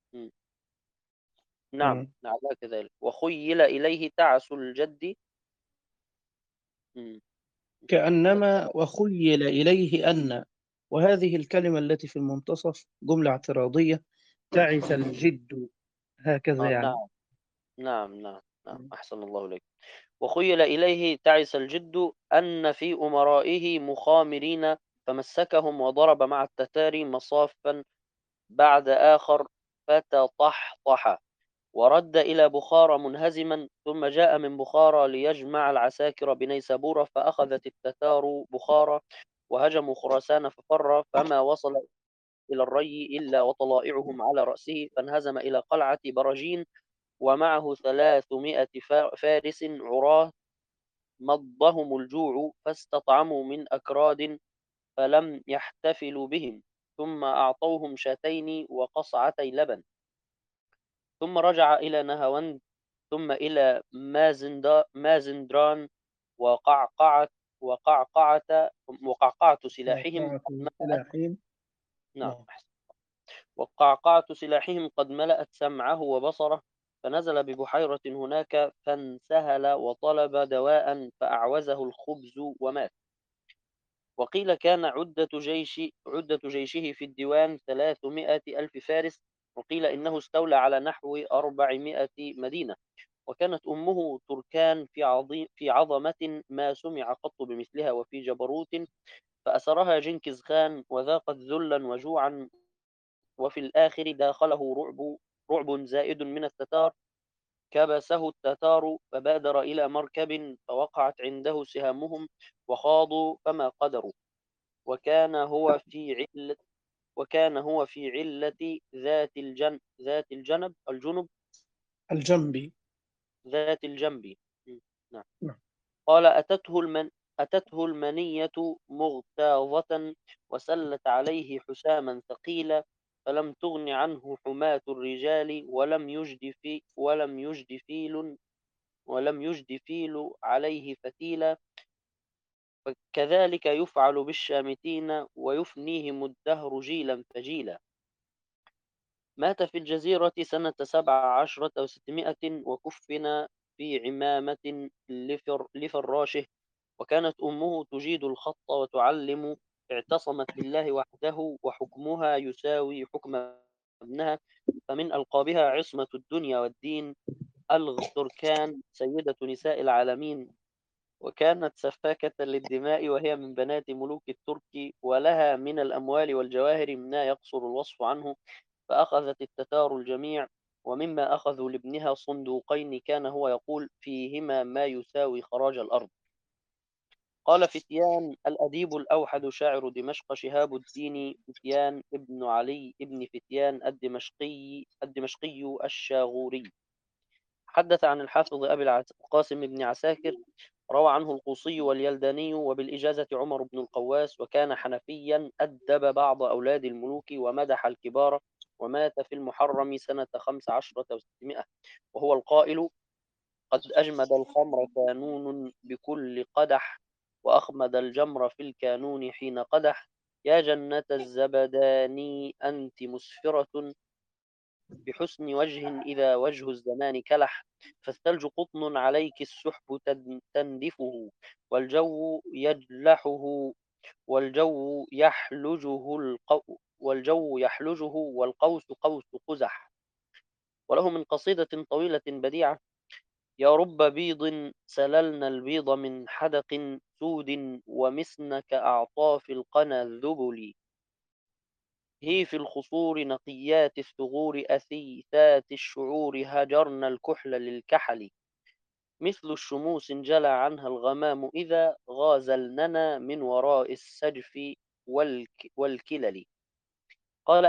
نعم، مم. لعلها كذلك. وخيل إليه تعس الجد. كأنما وخيل إليه أن وهذه الكلمة التي في المنتصف جملة اعتراضية: تعس الجد، هكذا يعني. نعم نعم أحسن الله إليك. وخيل إليه تعس الجد أن في أمرائه مخامرين، فمسكهم وضرب مع التتار مصافا بعد آخر فتطحطح، ورد إلى بخارى منهزما، ثم جاء من بخارى ليجمع العساكر بنيسابور، فأخذت التتار بخارى وهجموا خراسان ففر، فما وصل إلى الري إلا وطلائعهم على رأسه، فانهزم إلى قلعة برجين ومعه 300 فارس عراه، مضهم الجوع فاستطعموا من أكراد فلم يحتفلوا بهم، ثم أعطوهم شاتين وقصعتي لبن، ثم رجع إلى نهاوند، ثم إلى مازندران، وقعقعة وقعقعة سلاحهم وقعت قد ملأت. سلاحين. نعم نعم. وقعقعة سلاحهم قد ملأت سمعه وبصره، فنزل ببحيرة هناك فانسهل وطلب دواء فأعوزه الخبز ومات. وقيل كان عدة جيشه في الديوان 300 ألف فارس، وقيل إنه استولى على نحو 400 مدينة. وكانت أمه تركان في عظمة ما سمع قط بمثلها وفي جبروت، فأسرها جنكز خان وذاقت ذلا وجوعا، وفي الآخر داخله رعب زائد من التتار، كبسه التتار فبادر إلى مركب فوقعت عنده سهامهم وخاضوا فما قدروا. وكان هو في علة وكان هو في علة الجنبي. ذات الجنب. نعم. نعم. قال أتته المنية مغتاظة، وسلت عليه حساما ثقيلا، فلم تغن عنه حماة الرجال، ولم يجد فيل عليه فتيلا. فكذلك يفعل بالشامتين، ويفنيهم الدهر جيلا فجيلا. مات في الجزيرة سنة 17 و600، وكفن في عمامة لفراشه، وكانت أمه تجيد الخط وتعلم، اعتصمت بالله وحده، وحكمها يساوي حكم ابنها، فمن ألقابها عصمة الدنيا والدين، الغتركان سيدة نساء العالمين، وكانت سفاكة للدماء، وهي من بنات ملوك الترك، ولها من الأموال والجواهر ما يقصر الوصف عنه. فأخذت التتار الجميع، ومما أخذوا لابنها صندوقين كان هو يقول فيهما ما يساوي خراج الأرض. قال فتيان الأديب الأوحد شاعر دمشق شهاب الدين فتيان ابن علي ابن فتيان الدمشقي الشاغوري، حدث عن الحافظ أبي القاسم بن عساكر، روى عنه القوصي واليلداني، وبالإجازة عمر بن القواس، وكان حنفيا أدب بعض أولاد الملوك ومدح الكبار، ومات في المحرم سنة 15 و600، وهو القائل: قد أجمد الخمر كانون بكل قدح، وأخمد الجمر في الكانون حين قدح، يا جنة الزبداني أنت مسفرة، بحسن وجه إذا وجه الزمان كلح، فالثلج قطن عليك السحب تندفه، والجو يجلحه، والجو يحلجه والقوس قوس قزح. وله من قصيدة طويلة بديعة: يا رب بيض سللنا البيض من حدق سود، ومسن كأعطاف القنا الذبل، هي في الخصور نقيات الثغور أثيثات الشعور، هجرن الكحل للكحل، مثل الشموس انجلى عنها الغمام إذا غازلننا من وراء السجف والكلل. قال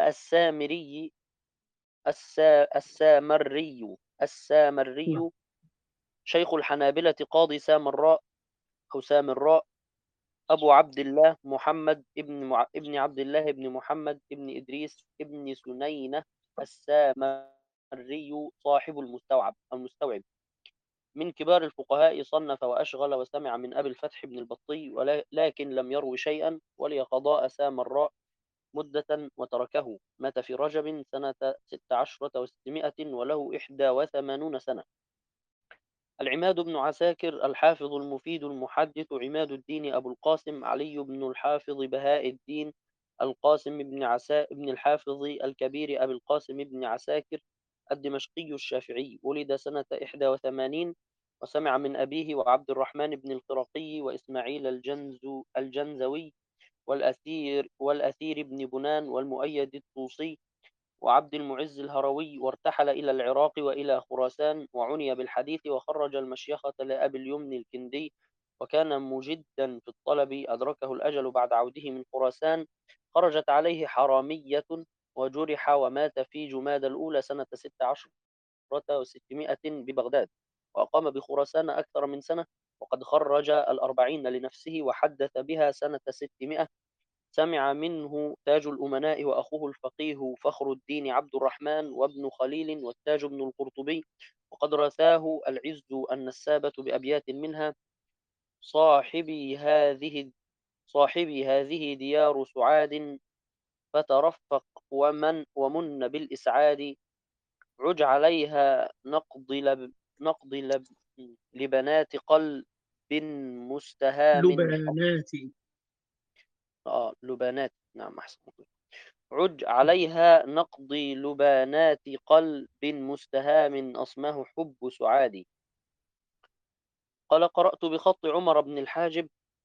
نعم. السامري شيخ الحنابلة قاضي سامراء أو سامراء، أبو عبد الله محمد ابن عبد الله ابن محمد ابن إدريس ابن سنينة السامري، صاحب المستوعب، من كبار الفقهاء، صنف وأشغل وسمع من أبي الفتح بن البطي، لكن لم يروي شيئا، ولي قضاء سامراء مدة وتركه. مات في رجب سنة 16 و600، وله 81 سنة. العماد بن عساكر الحافظ المفيد المحدث عماد الدين أبو القاسم علي بن الحافظ بهاء الدين القاسم بن الحافظ الكبير أبي القاسم بن عساكر الدمشقي الشافعي، ولد سنة 81، وسمع من أبيه وعبد الرحمن بن الخرقي وإسماعيل الجنزوي والأثير بن بنان والمؤيد الطوسي وعبد المعز الهروي، وارتحل إلى العراق وإلى خراسان، وعني بالحديث، وخرج المشيخة لأبي اليمن الكندي، وكان مجدا في الطلب، أدركه الأجل بعد عوده من خراسان، خرجت عليه حرامية وجرح ومات في جماد الأولى سنة 16 و600 ببغداد، وأقام بخراسان أكثر من سنة، وقد خرج الأربعين لنفسه وحدث بها سنة 600. سمع منه تاج الأمناء وأخوه الفقيه فخر الدين عبد الرحمن وابن خليل والتاج بن القرطبي، وقد رثاه العز النسابة بأبيات منها: صاحبي هذه صاحبي هذه ديار سعاد، فترفق ومن بالإسعاد، عج عليها لبنات قلب مستهام لبناتي. لبنات، نعم أحسن. عج عليها نقضي لبانات قلب مستهام أصماه حب سعادي. قال: قرأت بخط عمر بن الحاجب.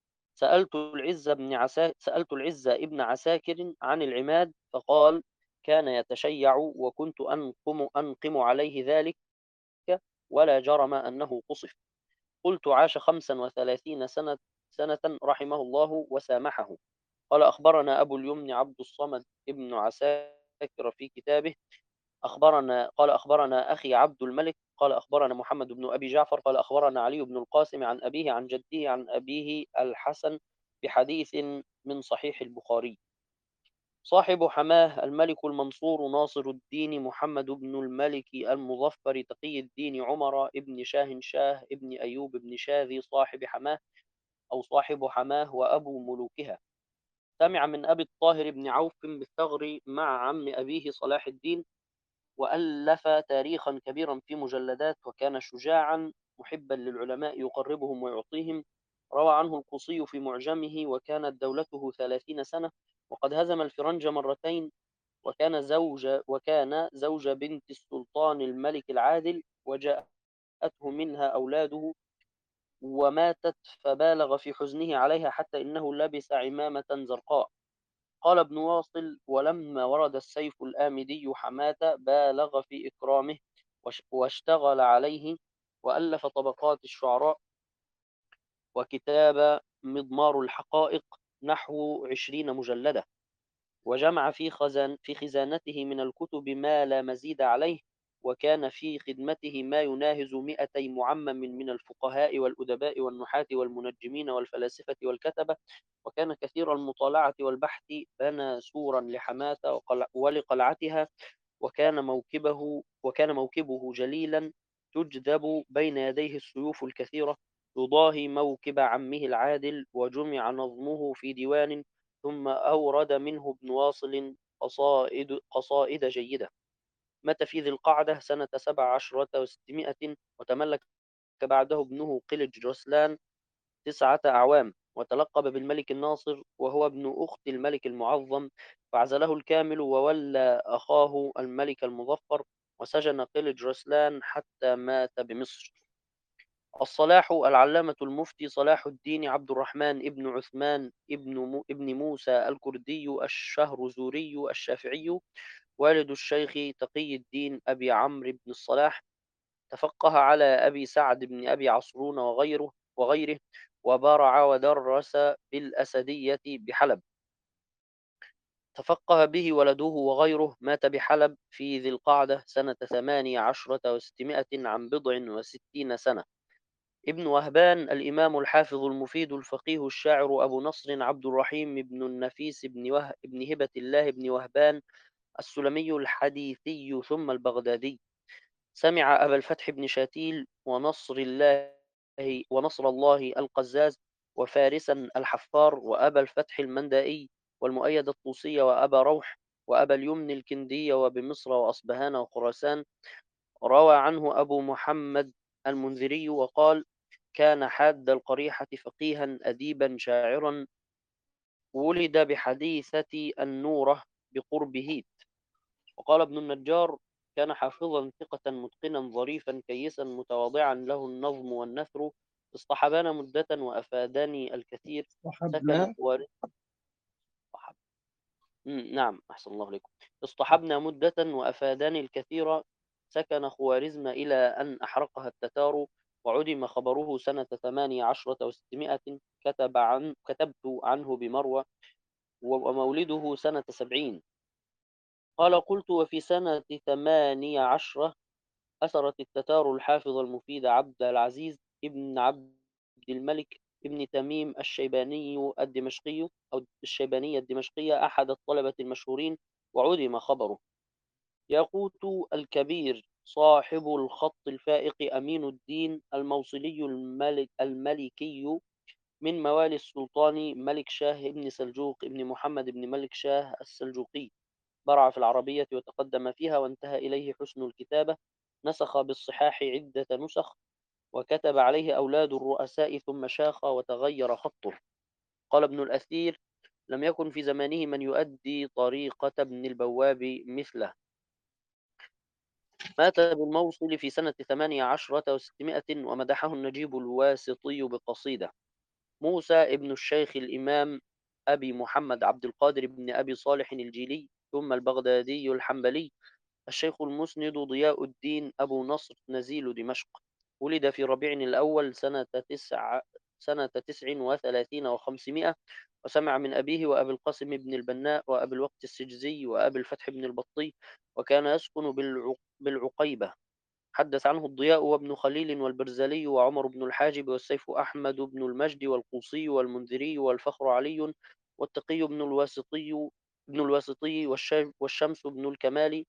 سألت العز ابن عساكر عن العماد، فقال: كان يتشيع، وكنت أنقم عليه ذلك، ولا جرم أنه قصف. قلت: عاش 35 سنة رحمه الله وسامحه. قال: أخبرنا أبو اليمن عبد الصمد ابن عساكر في كتابه. قال: أخبرنا أخي عبد الملك قال: أخبرنا محمد بن أبي جعفر قال: أخبرنا علي بن القاسم عن أبيه عن جده عن أبيه الحسن بحديث من صحيح البخاري. صاحب حماه الملك المنصور ناصر الدين محمد بن الملك المظفر تقي الدين عمر ابن شاه ابن أيوب بن شاذي صاحب حماه أو صاحب حماه وأبو ملوكها. سمع من أبي الطاهر بن عوف بالثغر مع عم أبيه صلاح الدين، وألف تاريخا كبيرا في مجلدات، وكان شجاعا محبا للعلماء يقربهم ويعطيهم. روى عنه القصي في معجمه، وكانت دولته 30 سنة، وقد هزم الفرنج مرتين، وكان زوج بنت السلطان الملك العادل، وجاءته منها أولاده، وماتت، فبالغ في حزنه عليها حتى إنه لبس عمامة زرقاء. قال ابن واصل: ولما ورد السيف الآمدي حماة بالغ في إكرامه واشتغل عليه، وألف طبقات الشعراء وكتاب مضمار الحقائق نحو 20 مجلدة، وجمع في خزانته من الكتب ما لا مزيد عليه، وكان في خدمته ما يناهز 200 معمم من الفقهاء والأدباء والنحاة والمنجمين والفلاسفة والكتبة، وكان كثير المطالعة والبحث. بنى سورا لحماة ولقلعتها، وكان موكبه جليلا، تجذب بين يديه السيوف الكثيرة، يضاهي موكب عمه العادل، وجمع نظمه في ديوان، ثم أورد منه ابن واصل قصائد جيدة. مات في ذي القعدة سنة 17 و600، وتملك بعده ابنه قلج رسلان 9 أعوام، وتلقب بالملك الناصر، وهو ابن أخت الملك المعظم، فعزله الكامل وولى أخاه الملك المظفر، وسجن قلج رسلان حتى مات بمصر. الصلاح العلامة المفتي صلاح الدين عبد الرحمن ابن عثمان ابن موسى الكردي الشهرزوري الشافعي، والد الشيخ تقي الدين أبي عمرو بن الصلاح، تفقه على أبي سعد بن أبي عصرون وغيره، وبارع ودرس بالأسدية بحلب. تفقه به ولده وغيره. مات بحلب في ذي القعدة سنة 18 و600 عن 69 سنة. ابن وهبان الإمام الحافظ المفيد الفقيه الشاعر أبو نصر عبد الرحيم بن النفيس بن هبة الله بن وهبان السلمي الحديثي ثم البغدادي. سمع أبا الفتح بن شاتيل ونصر الله القزاز وفارسا الحفار وأبا الفتح المندائي والمؤيد الطوسي وأبا روح وأبا اليمن الكندي وبمصر وأصبهان وخراسان. روى عنه أبو محمد المنذري وقال: كان حاد القريحة فقيها أديبا شاعرا ولد بحديثة النورة بقرب هيت. وقال ابن النجار: كان حافظا ثقة متقنا ظريفا كيسا متواضعا له النظم والنثر. اصطحبانا مدة وأفاداني الكثير. سكن صحبنا خوارزم. نعم، أحسن الله عليكم. اصطحبنا مدة وأفاداني الكثير. سكن خوارزم إلى أن أحرقها التتار. وعدم خبره سنة 18 و600. كتبت عنه بمروى. ومولده سنة 70. قال: قلت: وفي سنة 18 أسرت التتار الحافظ المفيد عبد العزيز ابن عبد الملك ابن تميم الشيباني الدمشقي أو الشيباني الدمشقي أحد الطلبة المشهورين. وعدم خبره. ياقوت الكبير صاحب الخط الفائق أمين الدين الموصلي الملكي من موالي السلطان ملك شاه بن سلجوق بن محمد بن ملك شاه السلجوقي. برع في العربية وتقدم فيها وانتهى إليه حسن الكتابة. نسخ بالصحاح عدة نسخ. وكتب عليه أولاد الرؤساء ثم شاخ وتغير خطه. قال ابن الأثير: لم يكن في زمانه من يؤدي طريقة ابن البواب مثله. مات بالموصل في سنة 18 و600. ومدحه النجيب الواسطي بقصيدة: موسى ابن الشيخ الإمام أبي محمد عبد القادر بن أبي صالح الجيلي ثم البغدادي الحنبلي الشيخ المسند ضياء الدين أبو نصر نزيل دمشق. ولد في ربيع الأول سنة 39 و500. وسمع من أبيه وأبي القاسم بن البناء وأبي الوقت السجزي وأبي الفتح بن البطي. وكان يسكن بالعقيبة. حدث عنه الضياء وابن خليل والبرزلي وعمر بن الحاجب والسيف أحمد بن المجد والقوصي والمنذري والفخر علي والتقي بن الواسطي والشمس بن الكمال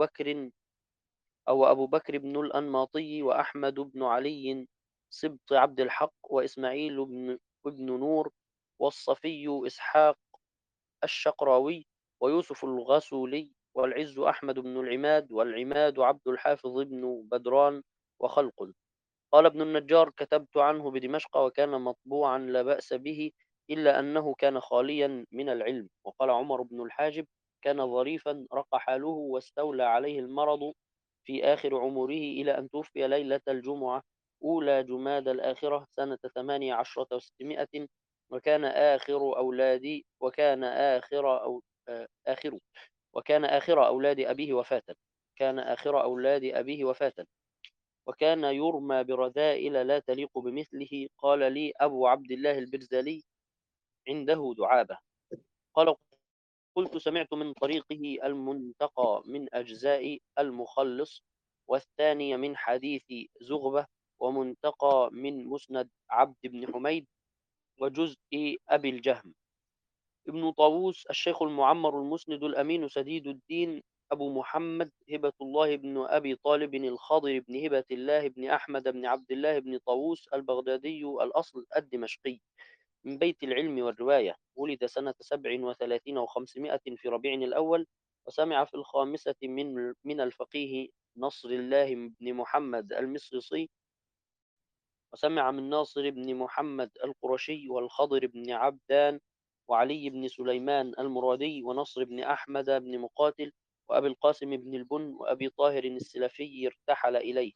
وأبو بكر بن الأنماطي وأحمد بن علي سبط عبد الحق وإسماعيل بن نور والصفي إسحاق الشقراوي ويوسف الغسولي والعز أحمد بن العماد والعماد عبد الحافظ بن بدران وخلق. قال ابن النجار: كتبت عنه بدمشق وكان مطبوعا لا بأس به إلا أنه كان خاليا من العلم. وقال عمر بن الحاجب: كان ظريفا رق حاله واستولى عليه المرض في آخر عمره إلى أن توفي ليلة الجمعة أولى جماد الآخرة سنة 18 و600. وكان آخر أولادي وكان آخر أو آخر وكان آخر أولاد أبيه وفاة. كان آخر أولاد أبيه وفاة. وكان يرمى برذائل لا تليق بمثله. قال لي أبو عبد الله البرزالي عنده دعابة. قال: قلت: سمعت من طريقه المنتقى من أجزاء المخلص، والثاني من حديث زغبة، ومنتقى من مسند عبد بن حميد، وجزء أبي الجهم. ابن طاووس الشيخ المعمر المسند الأمين سديد الدين أبو محمد هبة الله بن أبي طالب الخضر بن هبة الله بن أحمد بن عبد الله بن طاووس البغدادي الأصل الدمشقي من بيت العلم والرواية. ولد سنة 37 و500 في ربيع الأول. وسمع في الخامسة من الفقيه نصر الله بن محمد المصري. وسمع من ناصر بن محمد القرشي والخضر بن عبدان وعلي بن سليمان المرادي ونصر بن أحمد بن مقاتل وأبي القاسم بن البن وأبي طاهر السلفي ارتحل إليه.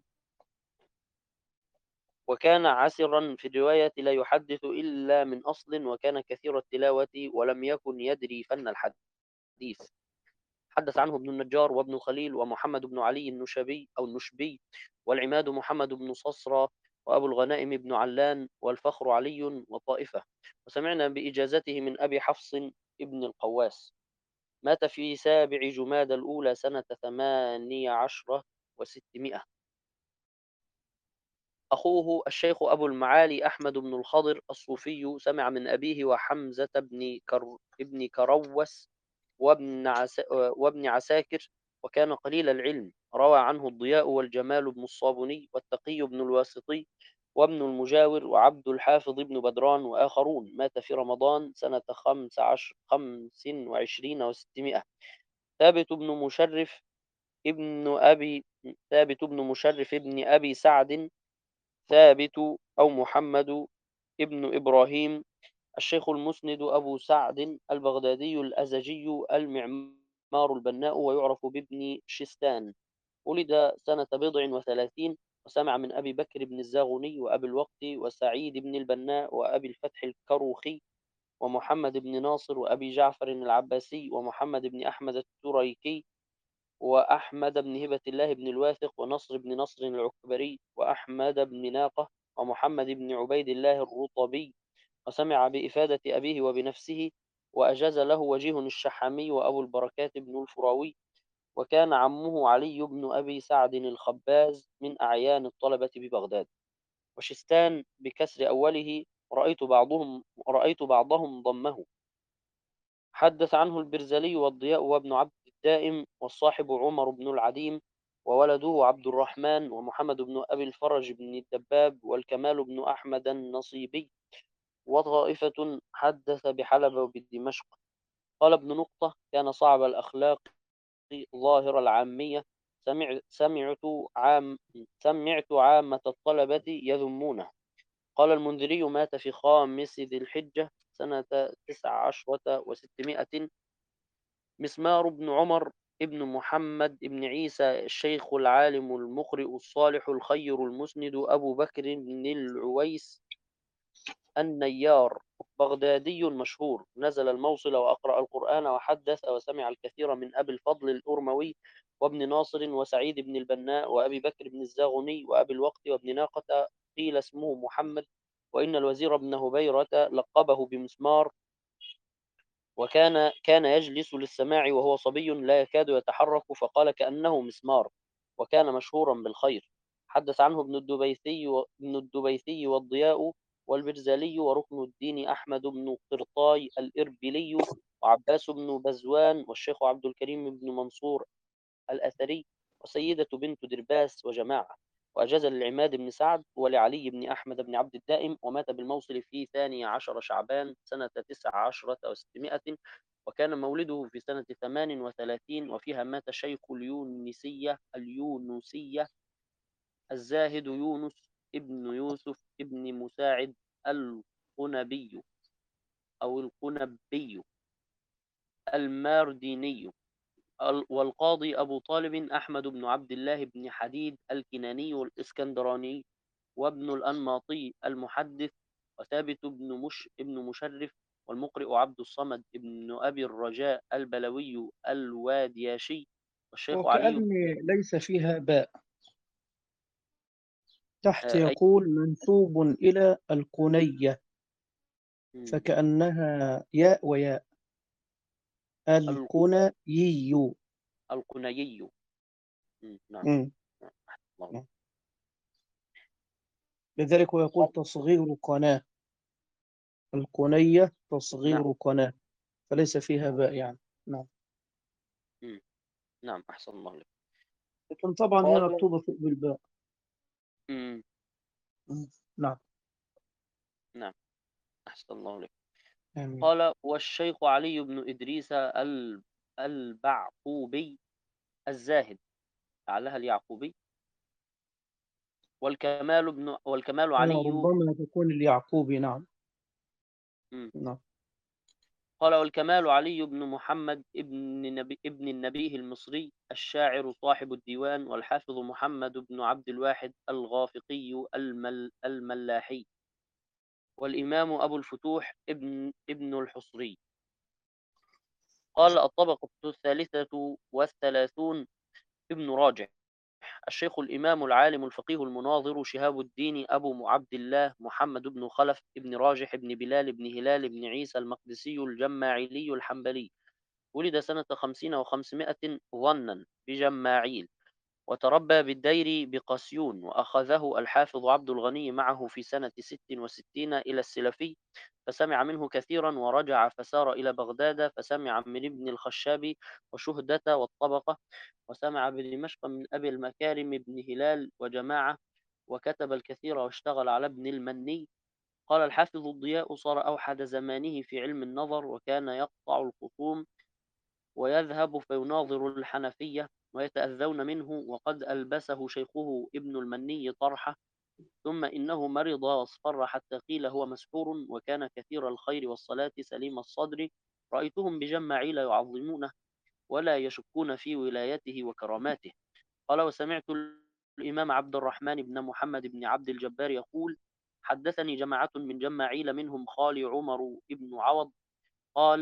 وكان عسرا في الرواية لا يحدث إلا من أصل. وكان كثير التلاوة ولم يكن يدري فن الحديث. حدث عنه ابن النجار وابن خليل ومحمد بن علي النشبي والعماد محمد بن صصرى وأبو الغنائم بن علان والفخر علي وطائفة. وسمعنا بإجازته من أبي حفص ابن القواس. مات في 7 جماد الأولى سنة 18 و600. أخوه الشيخ أبو المعالي أحمد بن الخضر الصوفي سمع من أبيه وحمزة ابن كروس وابن عساكر. وكان قليل العلم. روى عنه الضياء والجمال بن الصابوني والتقي بن الواسطي وابن المجاور وعبد الحافظ بن بدران وآخرون. مات في رمضان سنة 25 و600. ثابت بن مشرف ابن أبي سعد ثابت أو محمد ابن إبراهيم الشيخ المسند أبو سعد البغدادي الأزجي المعمار البناء ويعرف بابن شستان. ولد سنة 37 وسمع من أبي بكر بن الزاغني وأبي الوقت وسعيد بن البناء وأبي الفتح الكروخي ومحمد بن ناصر وأبي جعفر العباسي ومحمد بن أحمد التريكي وأحمد بن هبة الله بن الواثق ونصر بن نصر العكبري وأحمد بن ناقة ومحمد بن عبيد الله الرطبي. وسمع بإفادة أبيه وبنفسه، وأجاز له وجيه الشحامي وأبو البركات بن الفراوي. وكان عمه علي بن أبي سعد الخباز من أعيان الطلبة ببغداد. وشستان بكسر أوله رأيت بعضهم ضمه. حدث عنه البرزلي والضياء وابن عبد الدائم والصاحب عمر بن العديم وولده عبد الرحمن ومحمد بن أبي الفرج بن الدباب والكمال بن أحمد النصيبي وطائفة حدث بحلب وبدمشق. قال ابن نقطة: كان صعب الأخلاق ظاهر العامية، سمعت عامة الطلبة يذمونه. قال المنذري: مات في 5 ذي الحجة سنة 19 و600. مسمار بن عمر ابن محمد ابن عيسى الشيخ العالم المقرئ الصالح الخير المسند أبو بكر بن العويس النيار بغدادي مشهور، نزل الموصل وأقرأ القرآن وحدث وسمع الكثير من أبي الفضل الأرموي وابن ناصر وسعيد بن البناء وأبي بكر بن الزاغني وأبي الوقت وابن ناقة، قيل اسمه محمد، وإن الوزير بن هبيرة لقبه بمسمار. كان يجلس للسماع وهو صبي لا يكاد يتحرك، فقال كأنه مسمار، وكان مشهورا بالخير. حدث عنه ابن الدبيثي والضياء والبرزالي وركن الدين أحمد بن قرطاي الإربلي وعباس بن بزوان والشيخ عبد الكريم بن منصور الأثري وسيدة بنت درباس وجماعة. وأجاز للعماد بن سعد ولعلي بن أحمد بن عبد الدائم. ومات بالموصل في 12 شعبان سنة 19 و600. وكان مولده في سنة 38 وفيها مات شيخ اليونسية الزاهد يونس ابن يوسف ابن مساعد القنبي أو القنبي المارديني. والقاضي أبو طالب أحمد بن عبد الله بن حديد الكناني الإسكندراني وابن الأنماطي المحدث وثابت ابن مشرف والمقرئ عبد الصمد ابن أبي الرجاء البلوي الوادياشي والشيخ علي. وكأن ليس فيها باء، تحت أي. يقول منسوب إلى القنية، فكأنها ياء وياء. القنيي. القنيي. نعم. مم. الله. نعم. لذلك هو يقول تصغير قناة، القنية نعم. تصغير قناة، فليس فيها باء يعني. نعم. نعم، أحسن الله لك. لكن طبعا هي قال. مكتوبة فوق بالباء. مم. نعم. نعم، أحسن الله لك. آمين. قال: والشيخ علي بن إدريس البعقوبي الزاهد، لعلها اليعقوبي. والكمال علي. ربما تكون اليعقوبي. نعم. مم. نعم. قال: والكمال علي بن محمد ابن النبيه المصري الشاعر صاحب الديوان والحافظ محمد بن عبد الواحد الغافقي الملاحي والإمام أبو الفتوح ابن الحصري. قال: الطبقة 33 ابن راجع الشيخ الإمام العالم الفقيه المناظر شهاب الدين أبو عبد الله محمد بن خلف ابن راجح ابن بلال ابن هلال ابن عيسى المقدسي الجماعيلي الحنبلي. ولد سنة 50 و500 ظنا بجماعيل، وتربى بالدير بقسيون، وأخذه الحافظ عبد الغني معه في سنة 66 إلى السلفي، فسمع منه كثيرا، ورجع فسار إلى بغداد فسمع من ابن الخشاب وشهدة والطبقة، وسمع بدمشق من أبي المكارم بن هلال وجماعة، وكتب الكثير واشتغل على ابن المني. قال الحافظ الضياء: صار أوحد زمانه في علم النظر، وكان يقطع الخصوم ويذهب فيناظر الحنفية ويتأذون منه، وقد ألبسه شيخه ابن المني طرحة ثم إنه مرض واصفر حتى قيل هو مسحور، وكان كثير الخير والصلاة سليم الصدر، رأيتهم بجماعيل يعظمونه ولا يشكون في ولايته وكراماته. قال: وسمعت الإمام عبد الرحمن بن محمد بن عبد الجبار يقول: حدثني جماعة من جماعيل منهم خالي عمر بن عوض قال: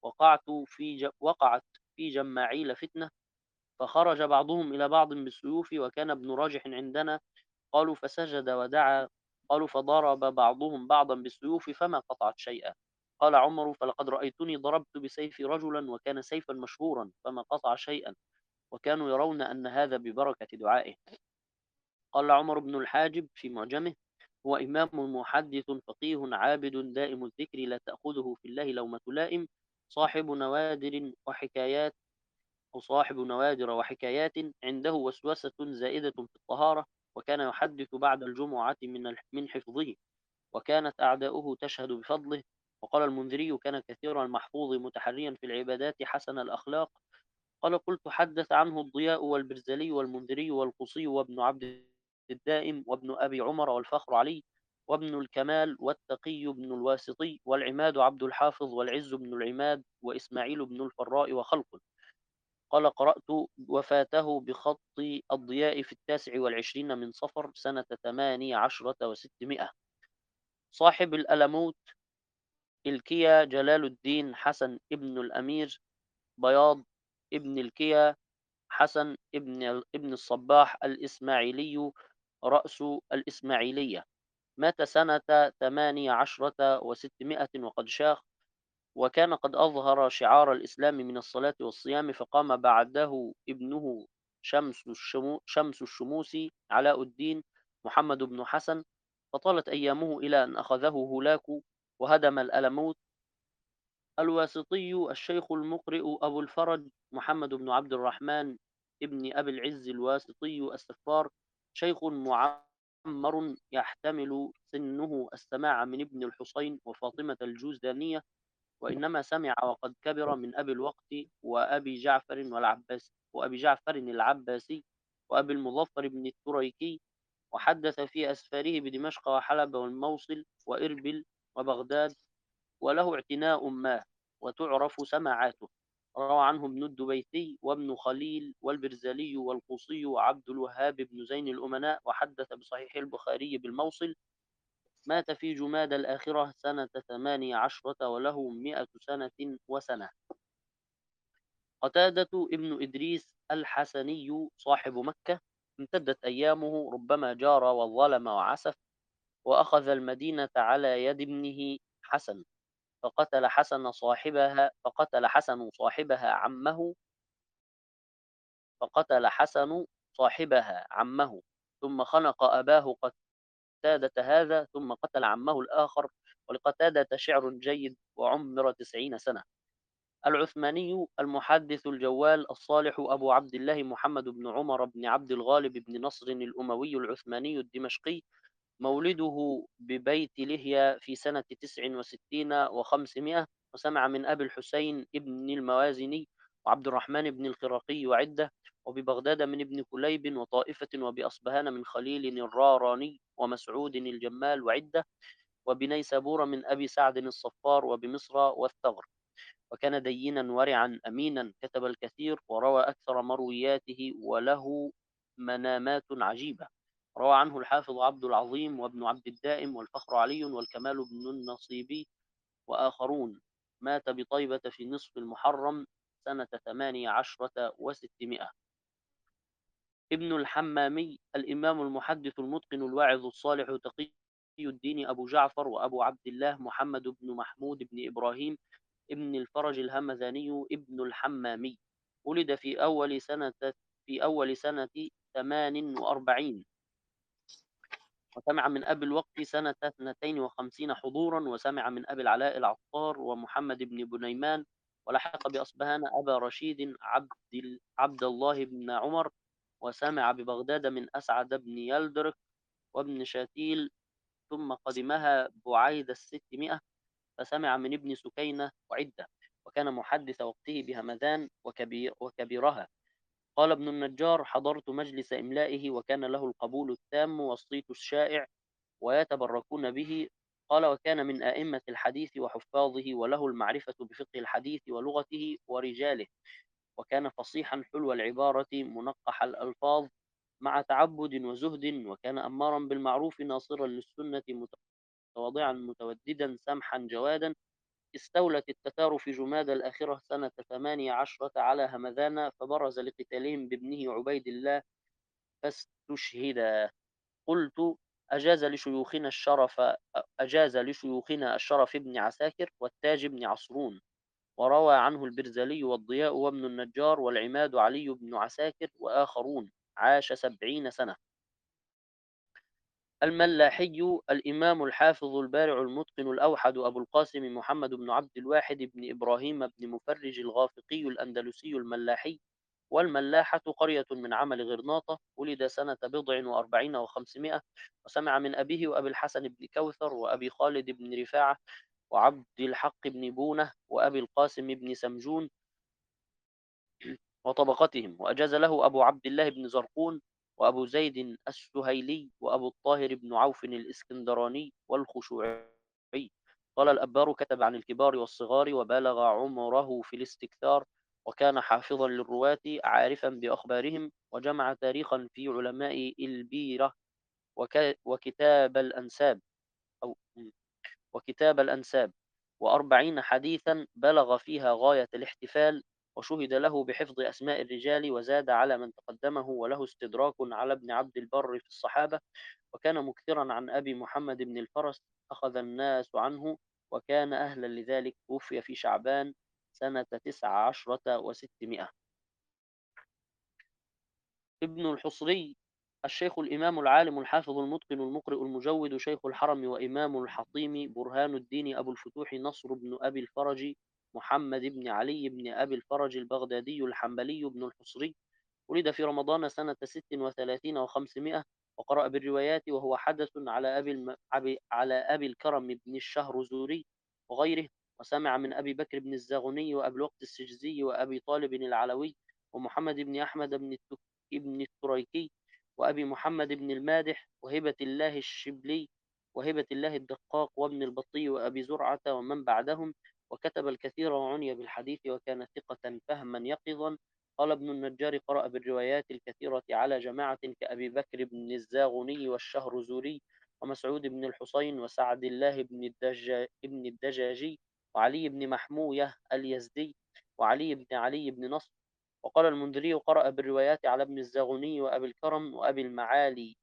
وقعت في جماعيل فتنة، فخرج بعضهم إلى بعض بالسيوف، وكان ابن راجح عندنا. قالوا: فسجد ودعا. قالوا: فضرب بعضهم بعضا بالسيوف فما قطعت شيئا. قال عمر: فلقد رأيتني ضربت بسيفي رجلا وكان سيفا مشهورا فما قطع شيئا، وكانوا يرون أن هذا ببركة دعائه. قال عمر بن الحاجب في معجمه: هو إمام محدث فقيه عابد دائم الذكر، لا تأخذه في الله لومة لائم، صاحب نوادر وحكايات أو صاحب نوادر وحكايات، عنده وسوسة زائدة في الطهارة، وكان يحدث بعد الجمعة من حفظه، وكانت أعداؤه تشهد بفضله. وقال المنذري: كان كثير المحفوظ متحريا في العبادات حسن الأخلاق. قال: قلت: حدث عنه الضياء والبرزلي والمنذري والقصي وابن عبد الدائم وابن أبي عمر والفخر علي وابن الكمال والتقي بن الواسطي والعماد عبد الحافظ والعز بن العماد وإسماعيل بن الفراء وخلق. قال: قرأت وفاته بخط الضياء في 29 من صفر سنة 18 و600. صاحب الألموت الكيا جلال الدين حسن ابن الأمير بياض ابن الكيا حسن ابن الصباح الإسماعيلي رأس الإسماعيلية، مات سنة 18 و600 وقد شاخ، وكان قد أظهر شعار الإسلام من الصلاة والصيام، فقام بعده ابنه شمس الشموسي علاء الدين محمد بن حسن، فطالت أيامه إلى أن أخذه هلاك وهدم الألموت. الواسطي الشيخ المقرئ أبو الفرج محمد بن عبد الرحمن ابن أبي العز الواسطي السفار، شيخ معمر يحتمل سنه السماع من ابن الحسين وفاطمة الجوزانية، وإنما سمع وقد كبر من أبي الوقت وأبي جعفر العباسي وأبي المظفر بن التريكي، وحدث في أسفاره بدمشق وحلب والموصل وإربل وبغداد، وله اعتناء ما وتعرف سماعاته. روى عنه ابن الدبيثي وابن خليل والبرزلي والقوصي وعبد الوهاب بن زين الأمناء، وحدث بصحيح البخاري بالموصل. مات في جماد الآخرة سنة 18 وله 100 سنة وسنة. قتادة ابن إدريس الحسني صاحب مكة، امتدت أيامه، ربما جار وظلم وعسف، وأخذ المدينة على يد ابنه حسن، فقتل حسن صاحبها عمه، ثم خنق أباه قتادة هذا، ثم قتل عمه الآخر. ولقتادة شعر جيد وعمر 90 سنة. العثماني المحدث الجوال الصالح أبو عبد الله محمد بن عمر بن عبد الغالب بن نصر الأموي العثماني الدمشقي، مولده ببيت لهيا في سنة 69 و500، وسمع من أبي الحسين ابن الموازني وعبد الرحمن بن الخراقي وعدة، وببغداد من ابن كليب وطائفة، وبأصبهان من خليل الراراني ومسعود الجمال وعدة، وبنيسابور من أبي سعد الصفار، وبمصر والثغر. وكان دينا ورعا أمينا، كتب الكثير وروى أكثر مروياته، وله منامات عجيبة. روى عنه الحافظ عبد العظيم وابن عبد الدائم والفخر علي والكمال بن النصيبي وآخرون. مات بطيبة في نصف المحرم سنة 18 و600. ابن الحمامي الإمام المحدث المتقن الواعظ الصالح تقي الدين أبو جعفر وأبو عبد الله محمد بن محمود بن إبراهيم ابن الفرج الهمذاني ابن الحمامي، ولد في أول سنة 48، وسمع من أبي الوقت سنة 52 حضورا، وسمع من أبي العلاء العطار ومحمد بن بنيمان، ولحق بأصبهان أبا رشيد عبد الله بن عمر، وسمع ببغداد من أسعد بن يلدرك وابن شاتيل، ثم قدمها بعيد 600، فسمع من ابن سكينة وعدة، وكان محدث وقته بهمدان وكبيرها. قال ابن النجار: حضرت مجلس إملائه وكان له القبول التام والصيت الشائع ويتبركون به. قال: وكان من أئمة الحديث وحفاظه، وله المعرفة بفقه الحديث ولغته ورجاله، وكان فصيحا حلو العبارة منقح الألفاظ مع تعبد وزهد، وكان أمارا بالمعروف ناصرا للسنة متواضعا متوددا سمحا جوادا. استولت التتار في جماد الآخرة سنة 18 على همذان، فبرز لقتالهم بابنه عبيد الله فاستشهدا. قلت: أجاز لشيوخنا الشرف بن عساكر والتاج بن عصرون، وروى عنه البرزلي والضياء وابن النجار والعماد علي بن عساكر وآخرون. عاش 70 سنة. الملاحي الإمام الحافظ البارع المتقن الأوحد أبو القاسم محمد بن عبد الواحد بن إبراهيم بن مفرج الغافقي الأندلسي الملاحي. والملاحة قرية من عمل غرناطة. ولد سنة 40 و500، وسمع من أبيه وأبي الحسن بن كوثر وأبي خالد بن رفاعة وعبد الحق بن بونة وأبي القاسم بن سمجون وطبقتهم. وأجاز له أبو عبد الله بن زرقون وأبو زيد السهيلي وأبو الطاهر بن عوف الإسكندراني والخشوعي. قال الأبار: كتب عن الكبار والصغار وبالغ عمره في الاستكثار، وكان حافظا للرواة عارفا بأخبارهم، وجمع تاريخا في علماء البيرة وكتاب الأنساب أو وكتاب الأنساب، و40 حديثا بلغ فيها غاية الاحتفال، وشهد له بحفظ أسماء الرجال، وزاد على من تقدمه، وله استدراك على ابن عبد البر في الصحابة، وكان مكثرا عن أبي محمد بن الفرس أخذ الناس عنه، وكان أهلا لذلك. توفي في شعبان سنة 19 و600. ابن الحصري الشيخ الإمام العالم الحافظ المتقن المقرئ المجود شيخ الحرم وإمام الحطيم برهان الدين أبو الفتوح نصر بن أبي الفرج محمد بن علي بن أبي الفرج البغدادي الحنبلي بن الحصري. ولد في رمضان سنة 36 و500، وقرأ بالروايات وهو حدث على أبي الكرم بن الشهرزوري وغيره، وسمع من أبي بكر بن الزاغني وأبي الوقت السجزي وأبي طالب العلوي ومحمد بن أحمد بن التريكي وأبي محمد بن المادح وهبة الله الشبلي وهبة الله الدقاق وابن البطي وأبي زرعة ومن بعدهم. وكتب الكثير وعني بالحديث، وكان ثقة فهما يقظا. قال ابن النجار: قرأ بالروايات الكثيرة على جماعة كأبي بكر بن الزاغني والشهرزوري ومسعود بن الحسين وسعد الله بن الدجاجي وعلي بن محموية اليزدي وعلي بن علي بن نصر. وقال المنذري: قرأ بالروايات على ابن الزاغني وأبي الكرم وأبي المعالي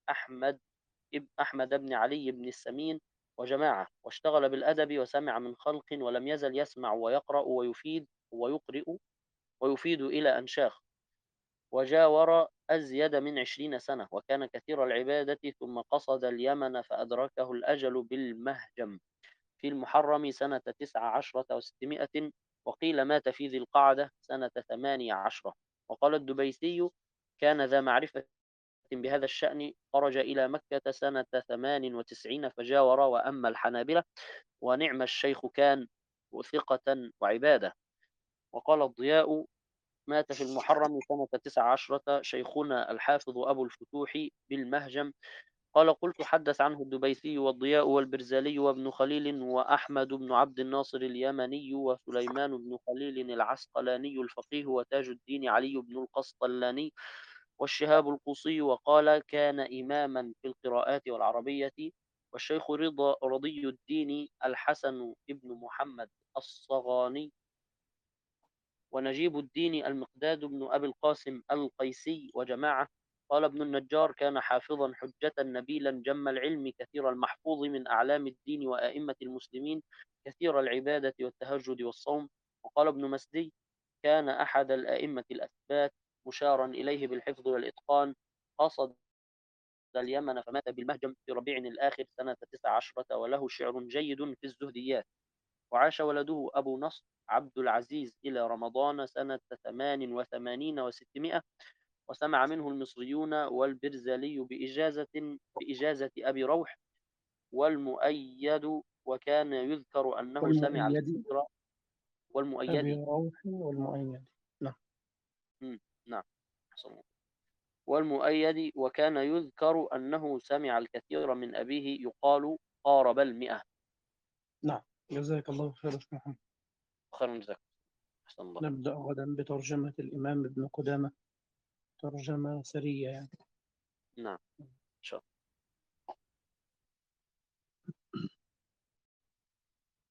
أحمد بن علي بن السمين وجماعة، واشتغل بالأدب وسمع من خلق، ولم يزل يسمع ويقرأ ويقرئ ويفيد إلى أن شاخ، وجاور أزيد من 20 سنة، وكان كثير العبادة، ثم قصد اليمن فأدركه الأجل بالمهجم في المحرم سنة 19 و600، وقيل مات في ذي القعدة سنة 18. وقال الدبيسي: كان ذا معرفة بهذا الشأن، خرج إلى مكة سنة 98 فجاور وأما الحنابلة، ونعم الشيخ كان وثقة وعبادة. وقال الضياء: مات في المحرم سنة 19 شيخنا الحافظ أبو الفتوح بالمهجم. قال: قلت: حدث عنه الدبيسي والضياء والبرزالي وابن خليل وأحمد بن عبد الناصر اليمني وسليمان بن خليل العسقلاني الفقيه وتاج الدين علي بن القسطلاني والشهاب القوصي. وقال: كان إماما في القراءات والعربية. والشيخ رضي الدين الحسن بن محمد الصغاني ونجيب الدين المقداد بن أبي القاسم القيسي وجماعة. قال ابن النجار: كان حافظا حجة نبيلا جم العلم كثير المحفوظ من أعلام الدين وأئمة المسلمين كثير العبادة والتهجد والصوم. وقال ابن مسدي: كان أحد الأئمة الأثبات مشارا إليه بالحفظ والإتقان، قصد اليمن فمات بالمهجم في ربيع الآخر سنة 19، وله شعر جيد في الزهديات. وعاش ولده أبو نصر عبد العزيز إلى رمضان سنة 88 و600، وسمع منه المصريون والبرزالي بإجازة أبي روح والمؤيد، وكان يذكر أنه سمع والمؤيد الكثير. أبي والمؤيد. روح والمؤيد. نعم. نعم. والمؤيد وكان يذكر أنه سمع الكثير من أبيه يقال قارب 100. نعم، جزاك الله خير أستاذ محمد. خير من ذلك. أحسن الله. نبدأ غدا بترجمة الإمام ابن قدامة، ترجمة سرية يعني. نعم إن شاء الله.